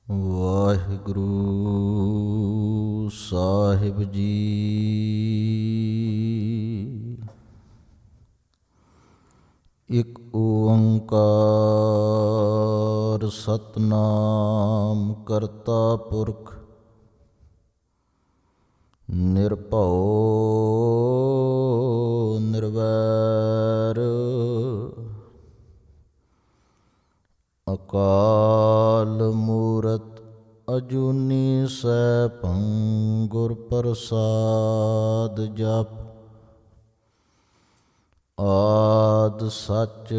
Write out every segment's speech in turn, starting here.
ਵਾਹਿਗੁਰੂ ਸਾਹਿਬ ਜੀ। ਇਕ ਓੰਕਾਰ ਸਤਿਨਾਮ ਕਰਤਾ ਪੁਰਖ ਨਿਰਭਉ ਨਿਰਵੈਰ ਅਕਾਲ ਮੂਰਤ ਅਜੂਨੀ ਸੈਭੰ ਗੁਰ ਪ੍ਰਸਾਦ ਜਪ। ਆਦਿ ਸੱਚ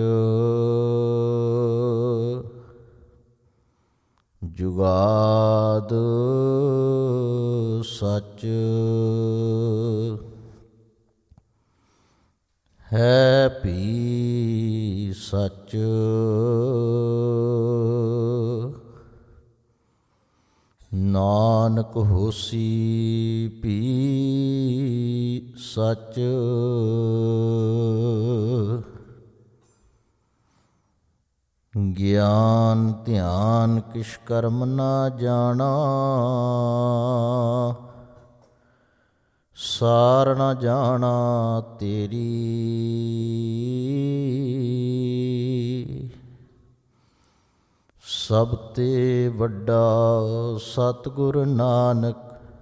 ਜੁਗਾਦਿ ਸੱਚ ਹੈ ਭੀ ਸੱਚ। ਨਾਨਕ ਹੋਸੀ ਭੀ ਸੱਚ। ਗਿਆਨ ਧਿਆਨ ਕਿਛ ਕਰਮ ਨਾ ਜਾਣਾ, ਸਾਰ ਨ ਜਾਣਾ ਤੇਰੀ। ਸਭ ਤੇ ਵੱਡਾ ਸਤਿਗੁਰ ਨਾਨਕ,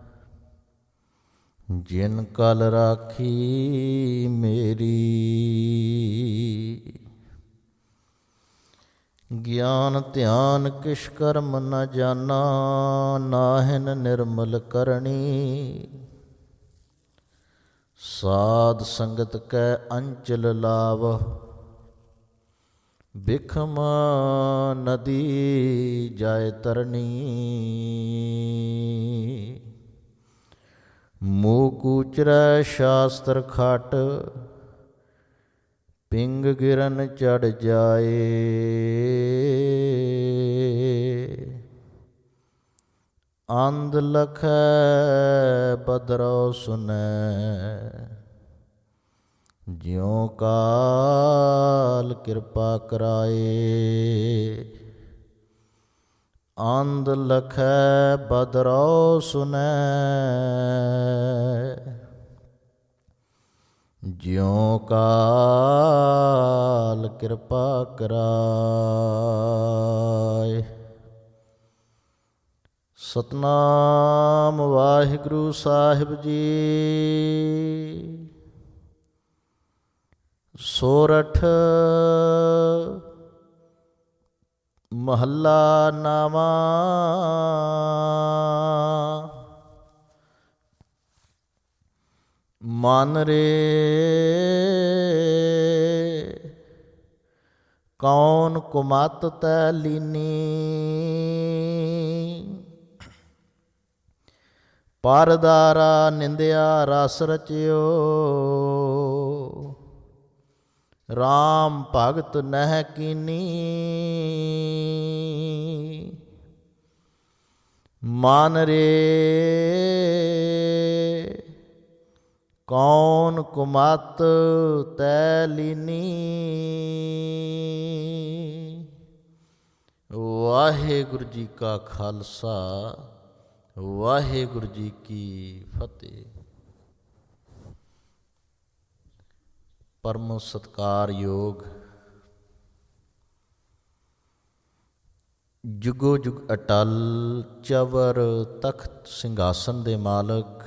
ਜਿਨ ਕਲ ਰਾਖੀ ਮੇਰੀ। ਗਿਆਨ ਧਿਆਨ ਕਿਛ ਕਰਮ ਨ ਜਾਨਾ, ਨਾਹਿਨ ਨਿਰਮਲ ਕਰਨੀ। ਸਾਧ ਸੰਗਤ ਕੈ ਅੰਚਲ ਲਾਵ, ਬਿਖਮ ਨਦੀ ਜਾਇ ਤਰਨੀ। ਮੂਕ ਉਚਰੈ ਸ਼ਾਸਤਰ ਖਟ, ਪਿੰਗ ਗਿਰਨ ਚੜ ਜਾਏ। ਅੰਧ ਲਖੈ ਬਦਰਉ ਸੁਨੈ, ਜਿਉ ਕਾਲ ਕਿਰਪਾ ਕਰਾਏ। ਅੰਧ ਲਖੈ ਬਦਰਉ ਸੁਨੈ, ਜਿਉ ਕਾਲ ਕਿਰਪਾ ਕਰਾਏ। ਸਤਿਨਾਮ ਵਾਹਿਗੁਰੂ ਸਾਹਿਬ ਜੀ। ਸੋਰਠ ਮਹੱਲਾ ਨਾਵਾਂ। ਮਨ ਰੇ ਕੌਣ ਕੁਮਤ ਤੈ ਲੀਨੀ, ਪਰਦਾਰਾ ਨਿੰਦਿਆ ਰਸ ਰਚਿਓ। ਰਾਮ ਭਗਤ ਨਹਿ ਕੀਨੀ, ਮਨ ਰੇ ਕੌਣ ਕੁਮਤ ਤੈ ਲੀਨੀ। ਵਾਹਿਗੁਰੂ ਜੀ ਕਾ ਖਾਲਸਾ, ਵਾਹਿਗੁਰੂ ਜੀ ਕੀ ਫਤਿਹ। ਪਰਮ ਸਤਿਕਾਰਯੋਗ ਜੁਗੋ ਜੁਗ ਅਟਲ ਚਵਰ ਤਖਤ ਸਿੰਘਾਸਨ ਦੇ ਮਾਲਕ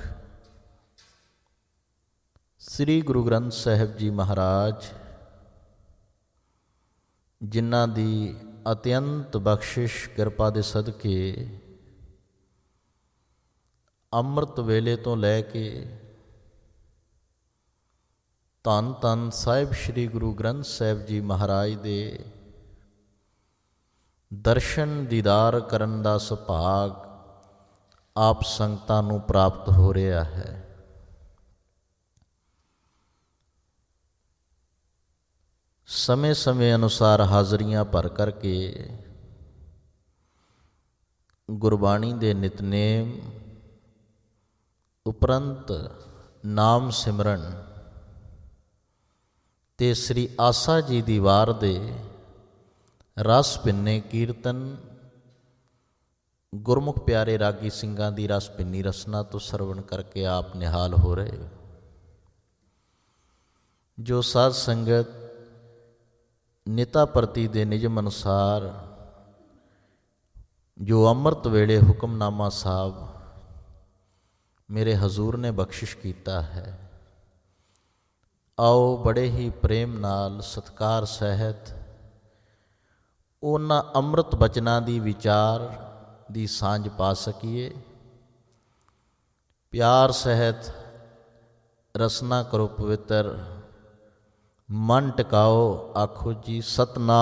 ਸ੍ਰੀ ਗੁਰੂ ਗ੍ਰੰਥ ਸਾਹਿਬ ਜੀ ਮਹਾਰਾਜ, ਜਿਨ੍ਹਾਂ ਦੀ ਅਤਿਅੰਤ ਬਖਸ਼ਿਸ਼ ਕਿਰਪਾ ਦੇ ਸਦਕੇ ਅੰਮ੍ਰਿਤ ਵੇਲੇ ਤੋਂ ਲੈ ਕੇ ਧੰਨ ਧੰਨ ਸਾਹਿਬ ਸ੍ਰੀ ਗੁਰੂ ਗ੍ਰੰਥ ਸਾਹਿਬ ਜੀ ਮਹਾਰਾਜ ਦੇ ਦਰਸ਼ਨ ਦੀਦਾਰ ਕਰਨ ਦਾ ਸੁਭਾਗ ਆਪ ਸੰਗਤਾਂ ਨੂੰ ਪ੍ਰਾਪਤ ਹੋ ਰਿਹਾ ਹੈ। ਸਮੇਂ ਸਮੇਂ ਅਨੁਸਾਰ ਹਾਜ਼ਰੀਆਂ ਭਰ ਕਰਕੇ ਗੁਰਬਾਣੀ ਦੇ ਨਿਤਨੇਮ ਉਪਰੰਤ ਨਾਮ ਸਿਮਰਨ ਤੇ ਸ੍ਰੀ ਆਸਾ ਜੀ ਦੀ ਵਾਰ ਦੇ ਰਸ ਭਿੰਨੇ ਕੀਰਤਨ ਗੁਰਮੁਖ ਪਿਆਰੇ ਰਾਗੀ ਸਿੰਘਾਂ ਦੀ ਰਸ ਭਿੰਨੀ ਰਸਨਾ ਤੋਂ ਸਰਵਣ ਕਰਕੇ ਆਪ ਨਿਹਾਲ ਹੋ ਰਹੇ। ਜੋ ਸਾਧ ਸੰਗਤ ਨਿਤਾ ਪ੍ਰਤੀ ਦੇ ਨਿਯਮ ਅਨੁਸਾਰ ਜੋ ਅੰਮ੍ਰਿਤ ਵੇਲੇ ਹੁਕਮਨਾਮਾ ਸਾਹਿਬ ਮੇਰੇ ਹਜ਼ੂਰ ਨੇ ਬਖਸ਼ਿਸ਼ ਕੀਤਾ ਹੈ, ਆਓ ਬੜੇ ਹੀ ਪ੍ਰੇਮ ਨਾਲ ਸਤਿਕਾਰ ਸਹਿਤ ਉਹਨਾਂ ਅੰਮ੍ਰਿਤ ਬਚਨਾਂ ਦੀ ਵਿਚਾਰ ਦੀ ਸਾਂਝ ਪਾ ਸਕੀਏ। ਪਿਆਰ ਸਹਿਤ ਰਸਨਾ ਕਰੋ ਪਵਿੱਤਰ, ਮਨ ਟਿਕਾਓ, ਆਖੋ ਜੀ ਸਤਨਾਮ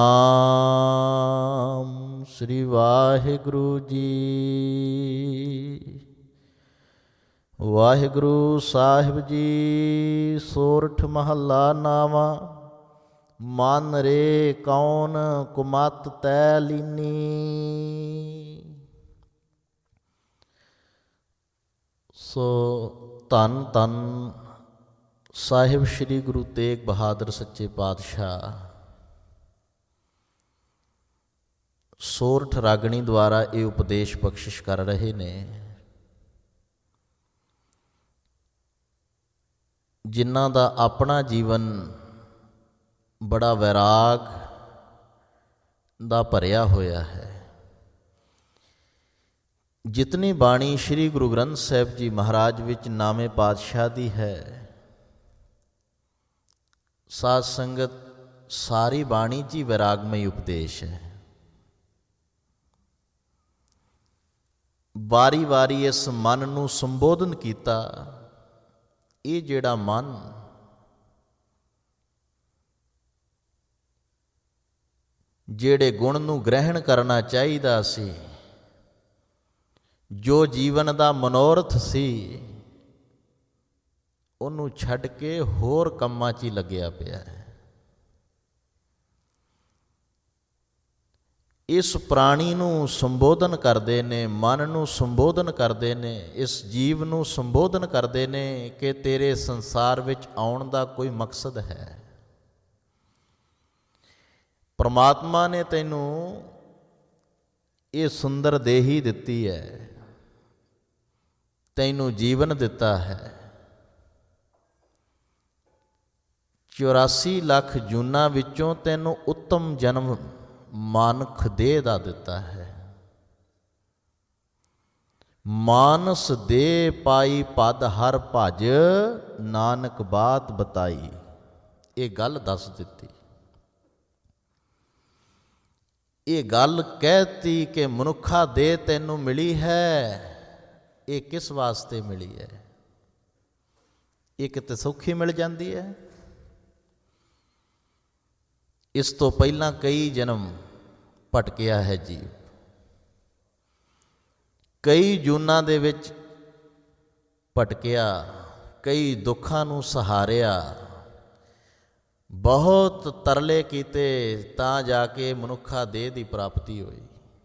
ਸ੍ਰੀ ਵਾਹਿਗੁਰੂ ਜੀ। ਵਾਹਿਗੁਰੂ ਸਾਹਿਬ ਜੀ। ਸੋਰਠ ਮਹੱਲਾ ਨਾਵਾਂ। ਮਨ ਰੇ ਕੌਣ ਕੁਮਤ ਤੈ ਲੀਨੀ। ਸੋ ਧੰਨ ਧੰਨ ਸਾਹਿਬ ਸ਼੍ਰੀ ਗੁਰੂ ਤੇਗ ਬਹਾਦਰ ਸੱਚੇ ਪਾਤਸ਼ਾਹ ਸੋਰਠ ਰਾਗਣੀ ਦੁਆਰਾ ਇਹ ਉਪਦੇਸ਼ ਬਖਸ਼ਿਸ਼ ਕਰ ਰਹੇ ਨੇ। ਜਿਨ੍ਹਾਂ ਦਾ ਆਪਣਾ ਜੀਵਨ ਬੜਾ ਵੈਰਾਗ ਦਾ ਭਰਿਆ ਹੋਇਆ ਹੈ। ਜਿਤਨੀ ਬਾਣੀ ਸ਼੍ਰੀ ਗੁਰੂ ਗ੍ਰੰਥ ਸਾਹਿਬ ਜੀ ਮਹਾਰਾਜ ਵਿੱਚ ਨਾਮੇ ਪਾਤਸ਼ਾਹ ਦੀ ਹੈ, ਸਾਧ ਸੰਗਤ ਸਾਰੀ ਬਾਣੀ 'ਚ ਹੀ ਵੈਰਾਗਮਈ ਉਪਦੇਸ਼ ਹੈ। ਵਾਰੀ ਵਾਰੀ ਇਸ ਮਨ ਨੂੰ ਸੰਬੋਧਨ ਕੀਤਾ। ਇਹ ਜਿਹੜਾ ਮਨ ਜਿਹੜੇ ਗੁਣ ਨੂੰ ਗ੍ਰਹਿਣ ਕਰਨਾ ਚਾਹੀਦਾ ਸੀ, ਜੋ ਜੀਵਨ ਦਾ ਮਨੋਰਥ ਸੀ, ਉਹਨੂੰ ਛੱਡ ਕੇ ਹੋਰ ਕੰਮਾਂ 'ਚ ਹੀ ਲੱਗਿਆ ਪਿਆ ਹੈ। ਇਸ ਪ੍ਰਾਣੀ ਨੂੰ ਸੰਬੋਧਨ ਕਰਦੇ ਨੇ, ਮਨ ਨੂੰ ਸੰਬੋਧਨ ਕਰਦੇ ਨੇ, ਇਸ ਜੀਵ ਨੂੰ ਸੰਬੋਧਨ ਕਰਦੇ ਨੇ ਕਿ ਤੇਰੇ ਸੰਸਾਰ ਵਿੱਚ ਆਉਣ ਦਾ ਕੋਈ ਮਕਸਦ ਹੈ। ਪਰਮਾਤਮਾ ਨੇ ਤੈਨੂੰ ਇਹ ਸੁੰਦਰ ਦੇਹੀ ਦਿੱਤੀ ਹੈ, ਤੈਨੂੰ ਜੀਵਨ ਦਿੱਤਾ ਹੈ। 84 ਲੱਖ ਜੂਨਾਂ ਵਿੱਚੋਂ ਤੈਨੂੰ ਉੱਤਮ ਜਨਮ ਮਾਨਖ ਦੇਹ ਦਾ ਦਿੱਤਾ ਹੈ। ਮਾਨਸ ਦੇ ਪਾਈ ਪਦ ਹਰ ਭਜ, ਨਾਨਕ ਬਾਤ ਬਤਾਈ। ਇਹ ਗੱਲ ਦੱਸ ਦਿੱਤੀ, ਇਹ ਗੱਲ ਕਹਿਤੀ ਕਿ ਮਨੁੱਖਾ ਦੇਹ ਤੈਨੂੰ ਮਿਲੀ ਹੈ। ਇਹ ਕਿਸ ਵਾਸਤੇ ਮਿਲੀ ਹੈ? ਇਹ ਕਿਤੇ ਸੌਖੀ ਮਿਲ ਜਾਂਦੀ ਹੈ? ਇਸ ਤੋਂ ਪਹਿਲਾਂ ਕਈ ਜਨਮ ਭਟਕਿਆ ਹੈ ਜੀਵ, ਕਈ ਜੂਨਾਂ ਦੇ ਵਿੱਚ ਭਟਕਿਆ, ਕਈ ਦੁੱਖਾਂ ਨੂੰ ਸਹਾਰਿਆ, ਬਹੁਤ ਤਰਲੇ ਕੀਤੇ ਤਾਂ ਜਾ ਕੇ ਮਨੁੱਖਾ ਦੇਹ ਦੀ ਪ੍ਰਾਪਤੀ ਹੋਈ।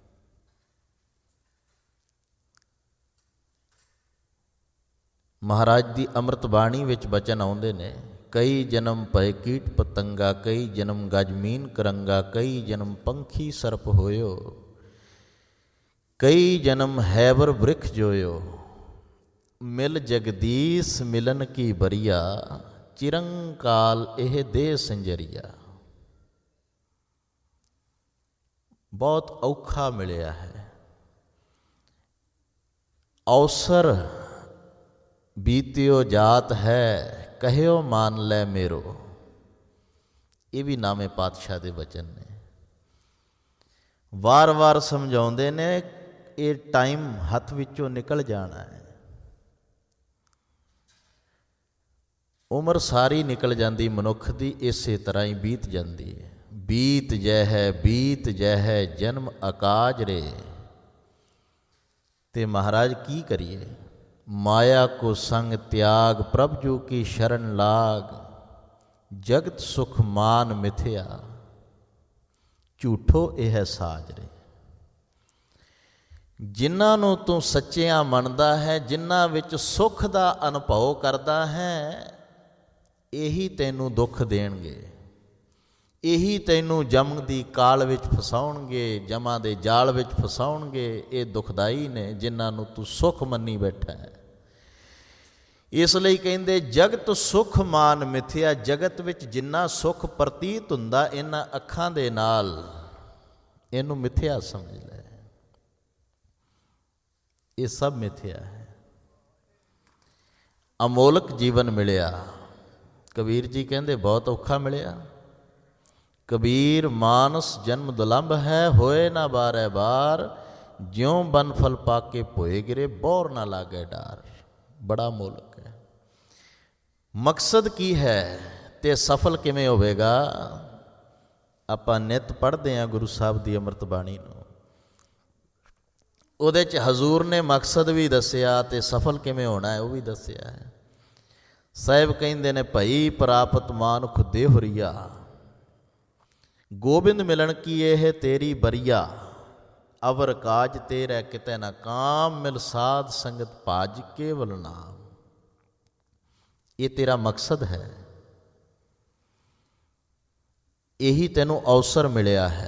ਮਹਾਰਾਜ ਦੀ ਅੰਮ੍ਰਿਤ ਬਾਣੀ ਵਿੱਚ ਬਚਨ ਆਉਂਦੇ ਨੇ, ਕਈ ਜਨਮ ਭਏ ਕੀਟ ਪਤੰਗਾ, ਕਈ ਜਨਮ ਗਜਮੀਨ ਕਰੰਗਾ, ਕਈ ਜਨਮ ਪੰਖੀ ਸਰਪ ਹੋਇਓ, ਕਈ ਜਨਮ ਹੈਵਰ ਬ੍ਰਿਖ ਜੋਇਓ। ਮਿਲ ਜਗਦੀਸ਼ ਮਿਲਨ ਕੀ ਬਰੀਆ, ਚਿਰੰਕਾਲ ਇਹ ਦੇਹ ਸੰਜਰੀਆ। ਬਹੁਤ ਔਖਾ ਮਿਲਿਆ ਹੈ। ਅਵਸਰ ਬੀਤਿਓ ਜਾਤ ਹੈ, ਕਹਿਓ ਮਾਨ ਲੈ ਮੇਰੋ। ਇਹ ਵੀ ਨਾਮੇ ਪਾਤਸ਼ਾਹ ਦੇ ਬਚਨ ਨੇ। ਵਾਰ-ਵਾਰ ਸਮਝਾਉਂਦੇ ਨੇ ਇਹ ਟਾਈਮ ਹੱਥ ਵਿੱਚੋਂ ਨਿਕਲ ਜਾਣਾ ਹੈ। ਉਮਰ ਸਾਰੀ ਨਿਕਲ ਜਾਂਦੀ ਮਨੁੱਖ ਦੀ, ਇਸੇ ਤਰ੍ਹਾਂ ਹੀ ਬੀਤ ਜਾਂਦੀ ਹੈ। ਬੀਤ ਜੈ ਹੈ ਜਨਮ ਅਕਾਜ ਰੇ। ਤੇ ਮਹਾਰਾਜ ਕੀ ਕਰੀਏ? ਮਾਇਆ ਕੋ ਸੰਗ ਤਿਆਗ, ਪ੍ਰਭ ਜੂ ਕੀ ਸ਼ਰਨ ਲਾਗ, ਜਗਤ ਸੁਖ ਮਾਨ ਮਿਥਿਆ, ਝੂਠੋ ਇਹ ਸਾਜ ਰੇ। ਜਿਨ੍ਹਾਂ ਨੂੰ ਤੂੰ ਸੱਚਿਆਂ ਮੰਨਦਾ ਹੈ, ਜਿਨ੍ਹਾਂ ਵਿੱਚ ਸੁੱਖ ਦਾ ਅਨੁਭਵ ਕਰਦਾ ਹੈ, ਇਹੀ ਤੈਨੂੰ ਦੁੱਖ ਦੇਣਗੇ, ਇਹੀ ਤੈਨੂੰ ਜਮ ਦੀ ਕਾਲ ਵਿੱਚ ਫਸਾਉਣਗੇ, ਜਮਾਂ ਦੇ ਜਾਲ ਵਿੱਚ ਫਸਾਉਣਗੇ। ਇਹ ਦੁਖਦਾਈ ਨੇ ਜਿਨ੍ਹਾਂ ਨੂੰ ਤੂੰ ਸੁੱਖ ਮੰਨੀ ਬੈਠਾ ਹੈ। ਇਸ ਲਈ ਕਹਿੰਦੇ ਜਗਤ ਸੁਖ ਮਾਨ ਮਿਥਿਆ। ਜਗਤ ਵਿੱਚ ਜਿੰਨਾ ਸੁੱਖ ਪ੍ਰਤੀਤ ਹੁੰਦਾ ਇਹਨਾਂ ਅੱਖਾਂ ਦੇ ਨਾਲ, ਇਹਨੂੰ ਮਿਥਿਆ ਸਮਝ ਲੈ। ਇਹ ਸਭ ਮਿਥਿਆ ਹੈ। ਅਮੋਲਕ ਜੀਵਨ ਮਿਲਿਆ। ਕਬੀਰ ਜੀ ਕਹਿੰਦੇ ਬਹੁਤ ਔਖਾ ਮਿਲਿਆ। ਕਬੀਰ ਮਾਨਸ ਜਨਮ ਦੁਲੰਭ ਹੈ, ਹੋਏ ਨਾ ਬਾਰੈ ਬਾਰ। ਜਿਉਂ ਬਨ ਫਲ ਪਾ ਕੇ ਭੋਏ ਗਿਰੇ, ਬੋਰ ਨਾ ਲਾਗੇ ਡਾਰ। ਬੜਾ ਅਮੋਲਕ ਹੈ। ਮਕਸਦ ਕੀ ਹੈ ਤੇ ਸਫਲ ਕਿਵੇਂ ਹੋਵੇਗਾ? ਆਪਾਂ ਨਿੱਤ ਪੜ੍ਹਦੇ ਹਾਂ ਗੁਰੂ ਸਾਹਿਬ ਦੀ ਅੰਮ੍ਰਿਤ ਬਾਣੀ ਨੂੰ। ਉਹਦੇ 'ਚ ਹਜ਼ੂਰ ਨੇ ਮਕਸਦ ਵੀ ਦੱਸਿਆ ਅਤੇ ਸਫਲ ਕਿਵੇਂ ਹੋਣਾ ਹੈ ਉਹ ਵੀ ਦੱਸਿਆ ਹੈ। ਸਾਹਿਬ ਕਹਿੰਦੇ ਨੇ ਭਈ ਪ੍ਰਾਪਤ ਮਾਨੁਖ ਦੇਹੁਰੀਆ, ਗੋਬਿੰਦ ਮਿਲਣ ਕੀ ਇਹ ਤੇਰੀ ਬਰੀਆ। ਅਵਰ ਕਾਜ ਤੇਰੇ ਕਿਤੇ ਨਾ ਕਾਮ, ਮਿਲ ਸਾਧ ਸੰਗਤ ਭਾਜ ਕੇਵਲ ਨਾਮ। ਇਹ ਤੇਰਾ ਮਕਸਦ ਹੈ, ਇਹੀ ਤੈਨੂੰ ਅਵਸਰ ਮਿਲਿਆ ਹੈ।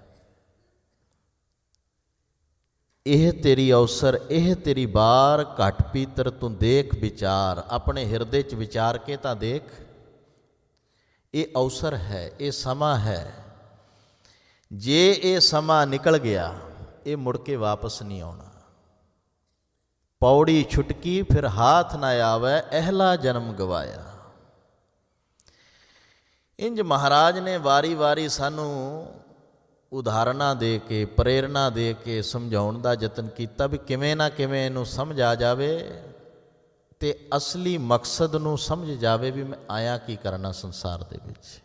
ਇਹ ਤੇਰੀ ਅਵਸਰ, ਇਹ ਤੇਰੀ ਬਾਰ। ਘਟ ਪੀਤਰ ਤੂੰ ਦੇਖ ਵਿਚਾਰ, ਆਪਣੇ ਹਿਰਦੇ 'ਚ ਵਿਚਾਰ ਕੇ ਤਾਂ ਦੇਖ। ਇਹ ਅਵਸਰ ਹੈ, ਇਹ ਸਮਾਂ ਹੈ। ਜੇ ਇਹ ਸਮਾਂ ਨਿਕਲ ਗਿਆ ਇਹ ਮੁੜ ਕੇ ਵਾਪਸ ਨਹੀਂ ਆਉਣਾ। ਪੌੜੀ ਛੁਟਕੀ ਫਿਰ ਹਾਥ ਨਾ ਆਵੇ, ਅਹਿਲਾ ਜਨਮ ਗਵਾਇਆ। ਇੰਜ ਮਹਾਰਾਜ ਨੇ ਵਾਰੀ ਵਾਰੀ ਸਾਨੂੰ ਉਦਾਹਰਨਾਂ ਦੇ ਕੇ, ਪ੍ਰੇਰਨਾ ਦੇ ਕੇ ਸਮਝਾਉਣ ਦਾ ਯਤਨ ਕੀਤਾ ਵੀ ਕਿਵੇਂ ਨਾ ਕਿਵੇਂ ਇਹਨੂੰ ਸਮਝ ਆ ਜਾਵੇ ਅਤੇ ਅਸਲੀ ਮਕਸਦ ਨੂੰ ਸਮਝ ਜਾਵੇ ਵੀ ਮੈਂ ਆਇਆ ਕੀ ਕਰਨਾ ਸੰਸਾਰ ਦੇ ਵਿੱਚ।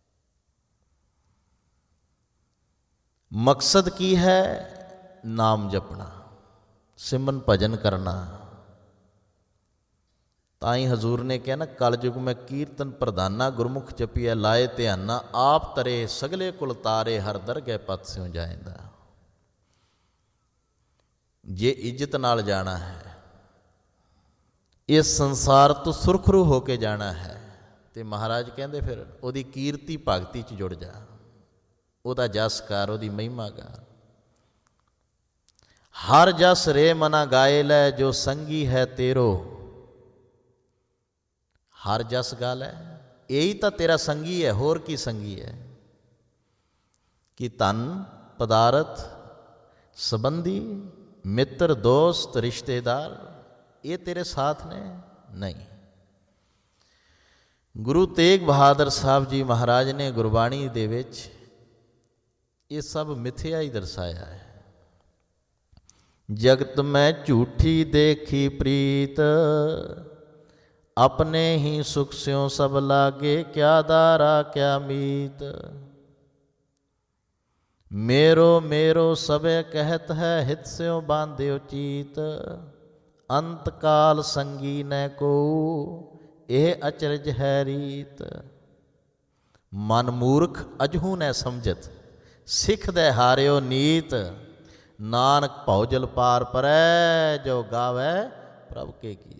ਮਕਸਦ ਕੀ ਹੈ? ਨਾਮ ਜਪਣਾ, ਸਿਮਰਨ ਭਜਨ ਕਰਨਾ। ਤਾਂ ਹੀ ਹਜ਼ੂਰ ਨੇ ਕਿਹਾ ਨਾ, ਕਲਯੁਗ ਮੈਂ ਕੀਰਤਨ ਪ੍ਰਧਾਨਾ, ਗੁਰਮੁਖ ਜਪੀਐ ਲਾਏ ਧਿਆਨਾ। ਆਪ ਤਰੇ ਸਗਲੇ ਕੁਲ ਤਾਰੇ, ਹਰ ਦਰਗਹਿ ਪਤ ਸਿਉ ਜਾਇਂਦਾ। ਜੇ ਇੱਜ਼ਤ ਨਾਲ ਜਾਣਾ ਹੈ, ਇਸ ਸੰਸਾਰ ਤੋਂ ਸੁਰਖਰੂ ਹੋ ਕੇ ਜਾਣਾ ਹੈ, ਤੇ ਮਹਾਰਾਜ ਕਹਿੰਦੇ ਫਿਰ ਉਹਦੀ ਕੀਰਤੀ ਭਗਤੀ 'ਚ ਜੁੜ ਜਾ, ਉਹਦਾ ਜਸ ਕਰ, ਉਹਦੀ ਮਹਿਮਾ ਕਰ। ਹਰ ਜਸ ਰੇ ਮਨਾ ਗਾਏ ਲੈ, ਜੋ ਸੰਗੀ ਹੈ ਤੇਰੋ। ਹਰ ਜਸ ਗਾ ਲੈ, ਇਹੀ ਤਾਂ ਤੇਰਾ ਸੰਗੀ ਹੈ, ਹੋਰ ਕੀ ਸੰਗੀ ਹੈ? ਕਿ ਧਨ ਪਦਾਰਥ ਸੰਬੰਧੀ, ਮਿੱਤਰ ਦੋਸਤ ਰਿਸ਼ਤੇਦਾਰ ਇਹ ਤੇਰੇ ਸਾਥ ਨੇ? ਨਹੀਂ। ਗੁਰੂ ਤੇਗ ਬਹਾਦਰ ਸਾਹਿਬ ਜੀ ਮਹਾਰਾਜ ਨੇ ਗੁਰਬਾਣੀ ਦੇ ਵਿੱਚ ਇਹ ਸਭ ਮਿਥਿਆ ਹੀ ਦਰਸਾਇਆ ਹੈ। ਜਗਤ ਮੈਂ ਝੂਠੀ ਦੇਖੀ ਪ੍ਰੀਤ, ਆਪਣੇ ਹੀ ਸੁਖ ਸਿਉ ਸਭ ਲਾਗੇ। ਕਿਆ ਦਾਰਾ ਕਿਆ ਮੀਤ, ਮੇਰੋ ਮੇਰੋ ਸਭੇ ਕਹਿਤ ਹੈ। ਹਿਤ ਸਿਉ ਬਾਂਧਿਓ ਚੀਤ, ਅੰਤ ਕਾਲ ਸੰਗੀ ਨੈ ਕੋ। ਇਹ ਅਚਰਜ ਹੈ ਰੀਤ, ਮਨ ਮੂਰਖ ਅਜਹੂ ਨੈ ਸਮਝਤ। ਸਿੱਖ ਦੇ ਹਾਰਿਓ ਨੀਤ, ਨਾਨਕ ਭਉ ਜਲ ਪਾਰ ਪਰੈ। ਜੋ ਗਾਵੈ ਪ੍ਰਭ ਕੇ ਗੀਤ।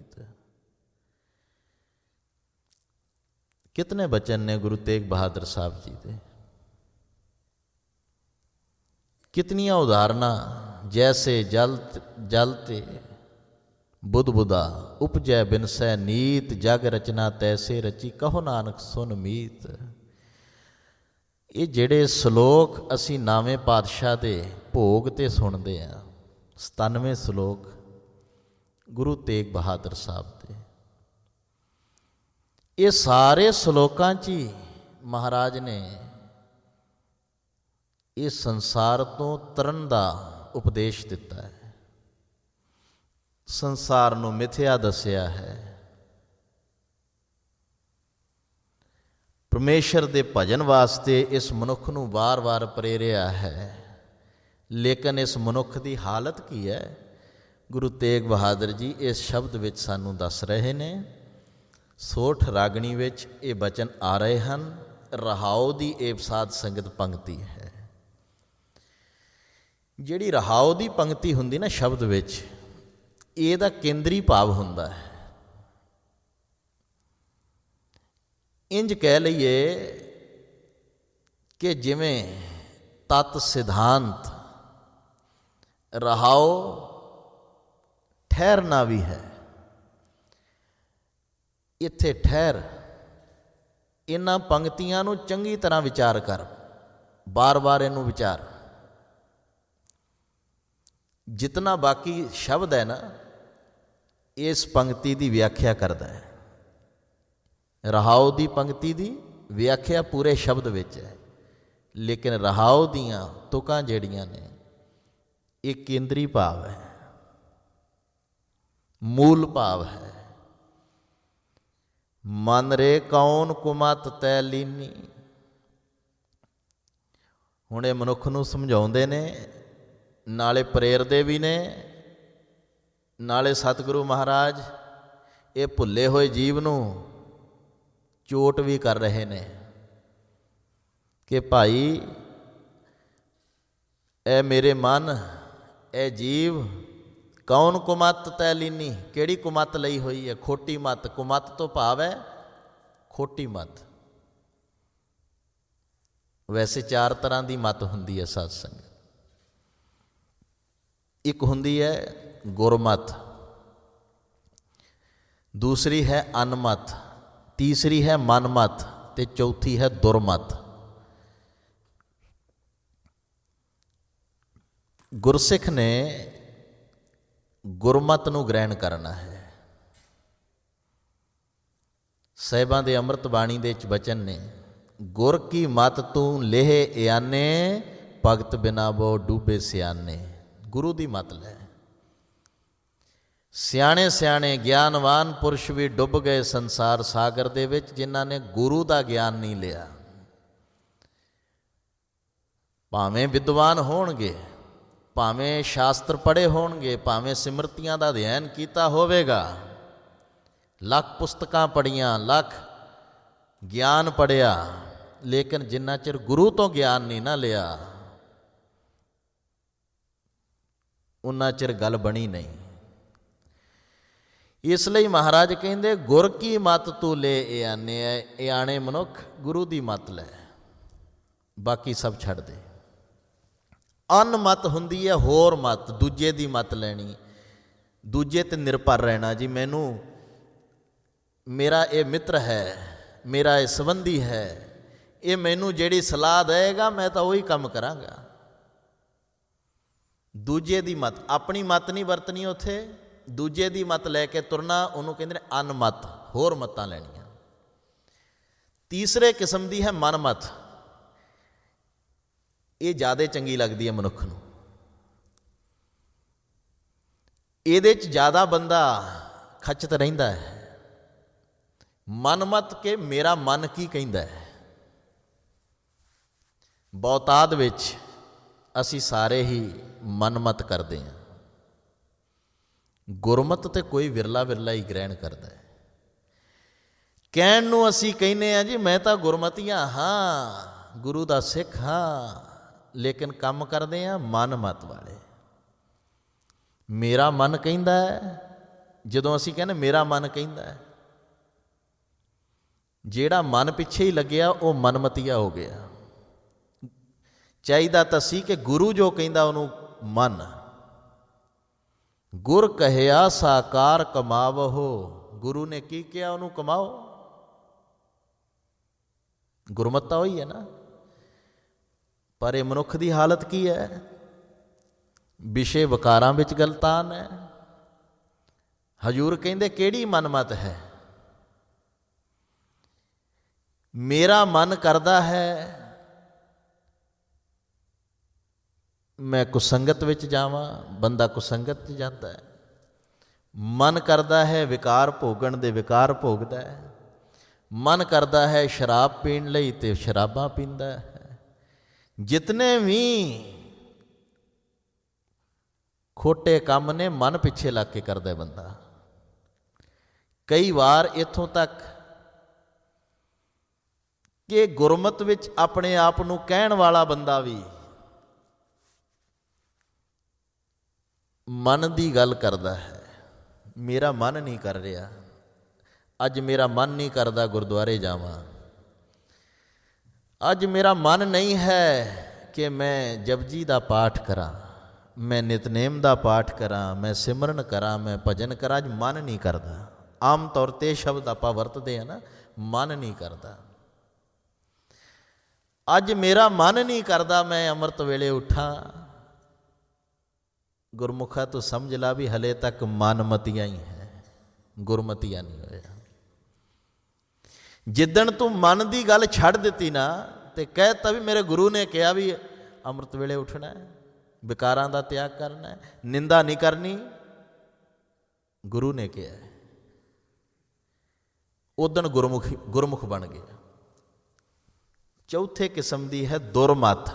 कितने बचन ने गुरु तेग बहादुर साहब जी दे, कितनियां उदाहरणा। जैसे जल जलते बुध बुधा, उपजै बिनसै नीत। जग रचना तैसे रची, कहो नानक सुन मीत। ਇਹ ਜਿਹੜੇ ਸ਼ਲੋਕ ਅਸੀਂ ਨਾਵੇਂ ਪਾਤਸ਼ਾਹ ਦੇ ਭੋਗ 'ਤੇ ਸੁਣਦੇ ਹਾਂ, 97 ਸ਼ਲੋਕ ਗੁਰੂ ਤੇਗ ਬਹਾਦਰ ਸਾਹਿਬ ਦੇ, ਇਹ ਸਾਰੇ ਸ਼ਲੋਕਾਂ 'ਚ ਹੀ ਮਹਾਰਾਜ ਨੇ ਇਸ ਸੰਸਾਰ ਤੋਂ ਤਰਨ ਦਾ ਉਪਦੇਸ਼ ਦਿੱਤਾ ਹੈ। ਸੰਸਾਰ ਨੂੰ ਮਿਥਿਆ ਦੱਸਿਆ ਹੈ। ਪਰਮੇਸ਼ਰ ਦੇ ਭਜਨ ਵਾਸਤੇ ਇਸ ਮਨੁੱਖ ਨੂੰ ਵਾਰ-ਵਾਰ ਪ੍ਰੇਰਿਆ ਹੈ। ਲੇਕਿਨ ਇਸ ਮਨੁੱਖ ਦੀ ਹਾਲਤ ਕੀ ਹੈ? ਗੁਰੂ ਤੇਗ ਬਹਾਦਰ ਜੀ ਇਸ ਸ਼ਬਦ ਵਿੱਚ ਸਾਨੂੰ ਦੱਸ ਰਹੇ ਨੇ। ਸੋਠ ਰਾਗਣੀ ਵਿੱਚ ਇਹ ਬਚਨ ਆ ਰਹੇ ਹਨ। ਰਹਾਉ ਦੀ ਇਹ ਸਾਧ ਸੰਗਤ ਪੰਕਤੀ ਹੈ। ਜਿਹੜੀ ਰਹਾਉ ਦੀ ਪੰਕਤੀ ਹੁੰਦੀ ਨਾ ਸ਼ਬਦ ਵਿੱਚ, ਇਹਦਾ ਕੇਂਦਰੀ ਭਾਵ ਹੁੰਦਾ ਹੈ। ਇੰਜ ਕਹਿ ਲਈਏ ਕਿ ਜਿਵੇਂ ਤਤ ਸਿਧਾਂਤ ਰਹਾਓ ਠਹਿਰਨਾ ਵੀ ਹੈ। ਇੱਥੇ ਠਹਿਰ, ਇਹਨਾਂ ਪੰਕਤੀਆਂ ਨੂੰ ਚੰਗੀ ਤਰ੍ਹਾਂ ਵਿਚਾਰ ਕਰ, ਬਾਰ-ਬਾਰ ਇਹਨੂੰ ਵਿਚਾਰ। ਜਿਤਨਾ ਬਾਕੀ ਸ਼ਬਦ ਹੈ ਨਾ, ਇਸ ਪੰਕਤੀ ਦੀ ਵਿਆਖਿਆ ਕਰਦਾ ਹੈ। ਰਹਾਉ ਦੀ ਪੰਕਤੀ ਦੀ ਵਿਆਖਿਆ ਪੂਰੇ ਸ਼ਬਦ ਵਿੱਚ ਹੈ, ਲੇਕਿਨ ਰਹਾਉ ਦੀਆਂ ਤੁਕਾਂ ਜਿਹੜੀਆਂ ਨੇ ਇਹ ਕੇਂਦਰੀ ਭਾਵ ਹੈ, ਮੂਲ ਭਾਵ ਹੈ। ਮਨ ਰੇ ਕੌਣ ਕੁਮਤ ਤੈ ਲੀਨੀ। ਹੁਣ ਇਹ ਮਨੁੱਖ ਨੂੰ ਸਮਝਾਉਂਦੇ ਨੇ, ਨਾਲੇ ਪ੍ਰੇਰਦੇ ਵੀ ਨੇ, ਨਾਲੇ ਸਤਿਗੁਰੂ ਮਹਾਰਾਜ ਇਹ ਭੁੱਲੇ ਹੋਏ ਜੀਵ ਨੂੰ ਚੋਟ ਵੀ ਕਰ ਰਹੇ ਨੇ ਕਿ ਭਾਈ ਇਹ ਮੇਰੇ ਮਨ, ਇਹ ਜੀਵ ਕੌਣ ਕੁਮਤ ਤੈ ਲੀਨੀ, ਕਿਹੜੀ ਕੁਮਤ ਲਈ ਹੋਈ ਹੈ? ਖੋਟੀ ਮਤ। ਕੁਮਤ ਤੋਂ ਭਾਵ ਹੈ ਖੋਟੀ ਮਤ। ਵੈਸੇ 4 ਤਰ੍ਹਾਂ ਦੀ ਮਤ ਹੁੰਦੀ ਹੈ ਸਾਧ ਸੰਗਤ। ਇੱਕ ਹੁੰਦੀ ਹੈ ਗੁਰਮਤ, ਦੂਸਰੀ ਹੈ ਅਨਮਤ, ਤੀਸਰੀ ਹੈ ਮਨਮਤ ਤੇ ਚੌਥੀ ਹੈ ਦੁਰਮਤ। ਗੁਰਸਿੱਖ ਨੇ ਗੁਰਮਤ ਨੂੰ ਗ੍ਰਹਿਣ ਕਰਨਾ ਹੈ। ਸਾਹਿਬਾਂ ਦੇ ਅੰਮ੍ਰਿਤ ਬਾਣੀ ਦੇ ਵਿੱਚ ਬਚਨ ਨੇ, ਗੁਰ ਕੀ ਮਤ ਤੂੰ ਲੇਹ ਇਆਨੇ, ਭਗਤ ਬਿਨਾ ਬੋ ਡੂਬੇ ਸਿਆਨੇ। ਗੁਰੂ ਦੀ ਮਤ ਲੈ। ਸਿਆਣੇ ਸਿਆਣੇ ਗਿਆਨਵਾਨ ਪੁਰਸ਼ ਵੀ ਡੁੱਬ ਗਏ ਸੰਸਾਰ ਸਾਗਰ ਦੇ ਵਿੱਚ, ਜਿਨ੍ਹਾਂ ਨੇ ਗੁਰੂ ਦਾ ਗਿਆਨ ਨਹੀਂ ਲਿਆ। ਭਾਵੇਂ ਵਿਦਵਾਨ ਹੋਣਗੇ, ਭਾਵੇਂ ਸ਼ਾਸਤਰ ਪੜ੍ਹੇ ਹੋਣਗੇ, ਭਾਵੇਂ ਸਿਮਰਤੀਆਂ ਦਾ ਅਧਿਐਨ ਕੀਤਾ ਹੋਵੇਗਾ, ਲੱਖ ਪੁਸਤਕਾਂ ਪੜ੍ਹੀਆਂ, ਲੱਖ ਗਿਆਨ ਪੜ੍ਹਿਆ, ਲੇਕਿਨ ਜਿੰਨਾ ਚਿਰ ਗੁਰੂ ਤੋਂ ਗਿਆਨ ਨਹੀਂ ਨਾ ਲਿਆ, ਉਨਾ ਚਿਰ ਗੱਲ ਬਣੀ ਨਹੀਂ। ਇਸ ਲਈ ਮਹਾਰਾਜ ਕਹਿੰਦੇ, ਗੁਰ ਕੀ ਮਤ ਤੂੰ ਲੈ ਇਆਨੇ। ਇਆਣੇ ਮਨੁੱਖ ਗੁਰੂ ਦੀ ਮਤ ਲੈ, ਬਾਕੀ ਸਭ ਛੱਡ ਦੇ। ਅਨਮਤ ਹੁੰਦੀ ਹੈ ਹੋਰ ਮਤ, ਦੂਜੇ ਦੀ ਮਤ ਲੈਣੀ, ਦੂਜੇ 'ਤੇ ਨਿਰਭਰ ਰਹਿਣਾ। ਜੀ ਮੈਨੂੰ, ਮੇਰਾ ਇਹ ਮਿੱਤਰ ਹੈ, ਮੇਰਾ ਇਹ ਸੰਬੰਧੀ ਹੈ, ਇਹ ਮੈਨੂੰ ਜਿਹੜੀ ਸਲਾਹ ਦੇਵੇਗਾ ਮੈਂ ਤਾਂ ਉਹੀ ਕੰਮ ਕਰਾਂਗਾ। ਦੂਜੇ ਦੀ ਮਤ, ਆਪਣੀ ਮਤ ਨਹੀਂ ਵਰਤਣੀ ਉੱਥੇ, ਦੂਜੇ ਦੀ ਮਤ ਲੈ ਕੇ ਤੁਰਨਾ, ਉਹਨੂੰ ਕਹਿੰਦੇ ਨੇ ਅਨਮਤ, ਹੋਰ ਮਤਾਂ ਲੈਣੀਆਂ। ਤੀਸਰੇ ਕਿਸਮ ਦੀ ਹੈ ਮਨਮਤ। ਇਹ ਜ਼ਿਆਦਾ ਚੰਗੀ ਲੱਗਦੀ ਹੈ ਮਨੁੱਖ ਨੂੰ। ਇਹਦੇ 'ਚ ਜ਼ਿਆਦਾ ਬੰਦਾ ਖਚਤ ਰਹਿੰਦਾ ਹੈ। ਮਨਮਤ ਕੇ ਮੇਰਾ ਮਨ ਕੀ ਕਹਿੰਦਾ ਹੈ। ਬਹੁਤਾਤ ਵਿੱਚ ਅਸੀਂ ਸਾਰੇ ਹੀ ਮਨਮਤ ਕਰਦੇ ਹਾਂ। ਗੁਰਮਤ ਤੇ ਕੋਈ ਵਿਰਲਾ ਵਿਰਲਾ ਹੀ ਗ੍ਰਹਿਣ ਕਰਦਾ ਹੈ। ਕਹਿਣ ਨੂੰ ਅਸੀਂ ਕਹਿੰਦੇ ਹਾਂ ਜੀ ਮੈਂ ਤਾਂ ਗੁਰਮਤੀਆਂ ਹਾਂ, ਗੁਰੂ ਦਾ ਸਿੱਖ ਹਾਂ, ਲੇਕਿਨ ਕੰਮ ਕਰਦੇ ਹਾਂ ਮਨਮਤ ਵਾਲੇ। ਮੇਰਾ ਮਨ ਕਹਿੰਦਾ ਹੈ, ਜਦੋਂ ਅਸੀਂ ਕਹਿੰਦੇ ਮੇਰਾ ਮਨ ਕਹਿੰਦਾ ਹੈ, ਜਿਹੜਾ ਮਨ ਪਿੱਛੇ ਹੀ ਲੱਗਿਆ ਉਹ ਮਨਮਤੀਆ ਹੋ ਗਿਆ। ਚਾਹੀਦਾ ਤਾਂ ਸੀ ਕਿ ਗੁਰੂ ਜੋ ਕਹਿੰਦਾ ਉਹਨੂੰ ਮੰਨ। ਗੁਰ ਕਹਿਆ ਸਾਕਾਰ ਕਮਾਵਹੁ, ਗੁਰੂ ਨੇ ਕੀ ਕਿਹਾ ਉਹਨੂੰ ਕਮਾਓ। ਗੁਰਮਤਿ ਹੋਈ ਹੈ ਨਾ। ਪਰ ਇਹ ਮਨੁੱਖ ਦੀ ਹਾਲਤ ਕੀ ਹੈ? ਵਿਸ਼ੇ ਵਿਕਾਰਾਂ ਵਿੱਚ ਗਲਤਾਨ ਹੈ। ਹਜ਼ੂਰ ਕਹਿੰਦੇ ਕਿਹੜੀ ਮਨਮਤ ਹੈ? ਮੇਰਾ ਮਨ ਕਰਦਾ ਹੈ ਮੈਂ ਕੁਸੰਗਤ ਵਿੱਚ ਜਾਵਾਂ, ਬੰਦਾ ਕੁਸੰਗਤ 'ਚ ਜਾਂਦਾ ਹੈ। ਮਨ ਕਰਦਾ ਹੈ ਵਿਕਾਰ ਭੋਗਣ ਦੇ, ਵਿਕਾਰ ਭੋਗਦਾ ਹੈ। ਮਨ ਕਰਦਾ ਹੈ ਸ਼ਰਾਬ ਪੀਣ ਲਈ ਤੇ ਸ਼ਰਾਬਾਂ ਪੀਂਦਾ ਹੈ। ਜਿਤਨੇ ਵੀ ਖੋਟੇ ਕੰਮ ਨੇ ਮਨ ਪਿੱਛੇ ਲੱਗ ਕੇ ਕਰਦਾ ਬੰਦਾ। ਕਈ ਵਾਰ ਇੱਥੋਂ ਤੱਕ ਕਿ ਗੁਰਮਤਿ ਵਿੱਚ ਆਪਣੇ ਆਪ ਨੂੰ ਕਹਿਣ ਵਾਲਾ ਬੰਦਾ ਵੀ ਮਨ ਦੀ ਗੱਲ ਕਰਦਾ ਹੈ। ਮੇਰਾ ਮਨ ਨਹੀਂ ਕਰ ਰਿਹਾ, ਅੱਜ ਮੇਰਾ ਮਨ ਨਹੀਂ ਕਰਦਾ ਗੁਰਦੁਆਰੇ ਜਾਵਾਂ, ਅੱਜ ਮੇਰਾ ਮਨ ਨਹੀਂ ਹੈ ਕਿ ਮੈਂ ਜਪਜੀ ਦਾ ਪਾਠ ਕਰਾਂ, ਮੈਂ ਨਿਤਨੇਮ ਦਾ ਪਾਠ ਕਰਾਂ, ਮੈਂ ਸਿਮਰਨ ਕਰਾਂ, ਮੈਂ ਭਜਨ ਕਰਾਂ। ਅੱਜ ਮਨ ਨਹੀਂ ਕਰਦਾ। ਆਮ ਤੌਰ 'ਤੇ ਸ਼ਬਦ ਆਪਾਂ ਵਰਤਦੇ ਹਾਂ ਨਾ, ਮਨ ਨਹੀਂ ਕਰਦਾ। ਅੱਜ ਮੇਰਾ ਮਨ ਨਹੀਂ ਕਰਦਾ ਮੈਂ ਅੰਮ੍ਰਿਤ ਵੇਲੇ ਉੱਠਾਂ। ਗੁਰਮੁਖਾ ਤੂੰ ਸਮਝ ਲਾ ਵੀ ਹਲੇ ਤੱਕ ਮਨਮਤੀਆਂ ਹੀ ਹੈ, ਗੁਰਮਤੀਆਂ ਨਹੀਂ ਹੋਇਆ। ਜਿੱਦਣ ਤੂੰ ਮਨ ਦੀ ਗੱਲ ਛੱਡ ਦਿੱਤੀ ਨਾ ਤੇ ਕਹਿ ਤਾ ਵੀ ਮੇਰੇ ਗੁਰੂ ਨੇ ਕਿਹਾ ਵੀ ਅੰਮ੍ਰਿਤ ਵੇਲੇ ਉੱਠਣਾ ਹੈ, ਵਿਕਾਰਾਂ ਦਾ ਤਿਆਗ ਕਰਨਾ ਹੈ, ਨਿੰਦਾ ਨਹੀਂ ਕਰਨੀ, ਗੁਰੂ ਨੇ ਕਿਹਾ, ਉਦਣ ਗੁਰਮੁਖ ਬਣ ਗਿਆ। ਚੌਥੇ ਕਿਸਮ ਦੀ ਹੈ ਦੁਰਮਤ।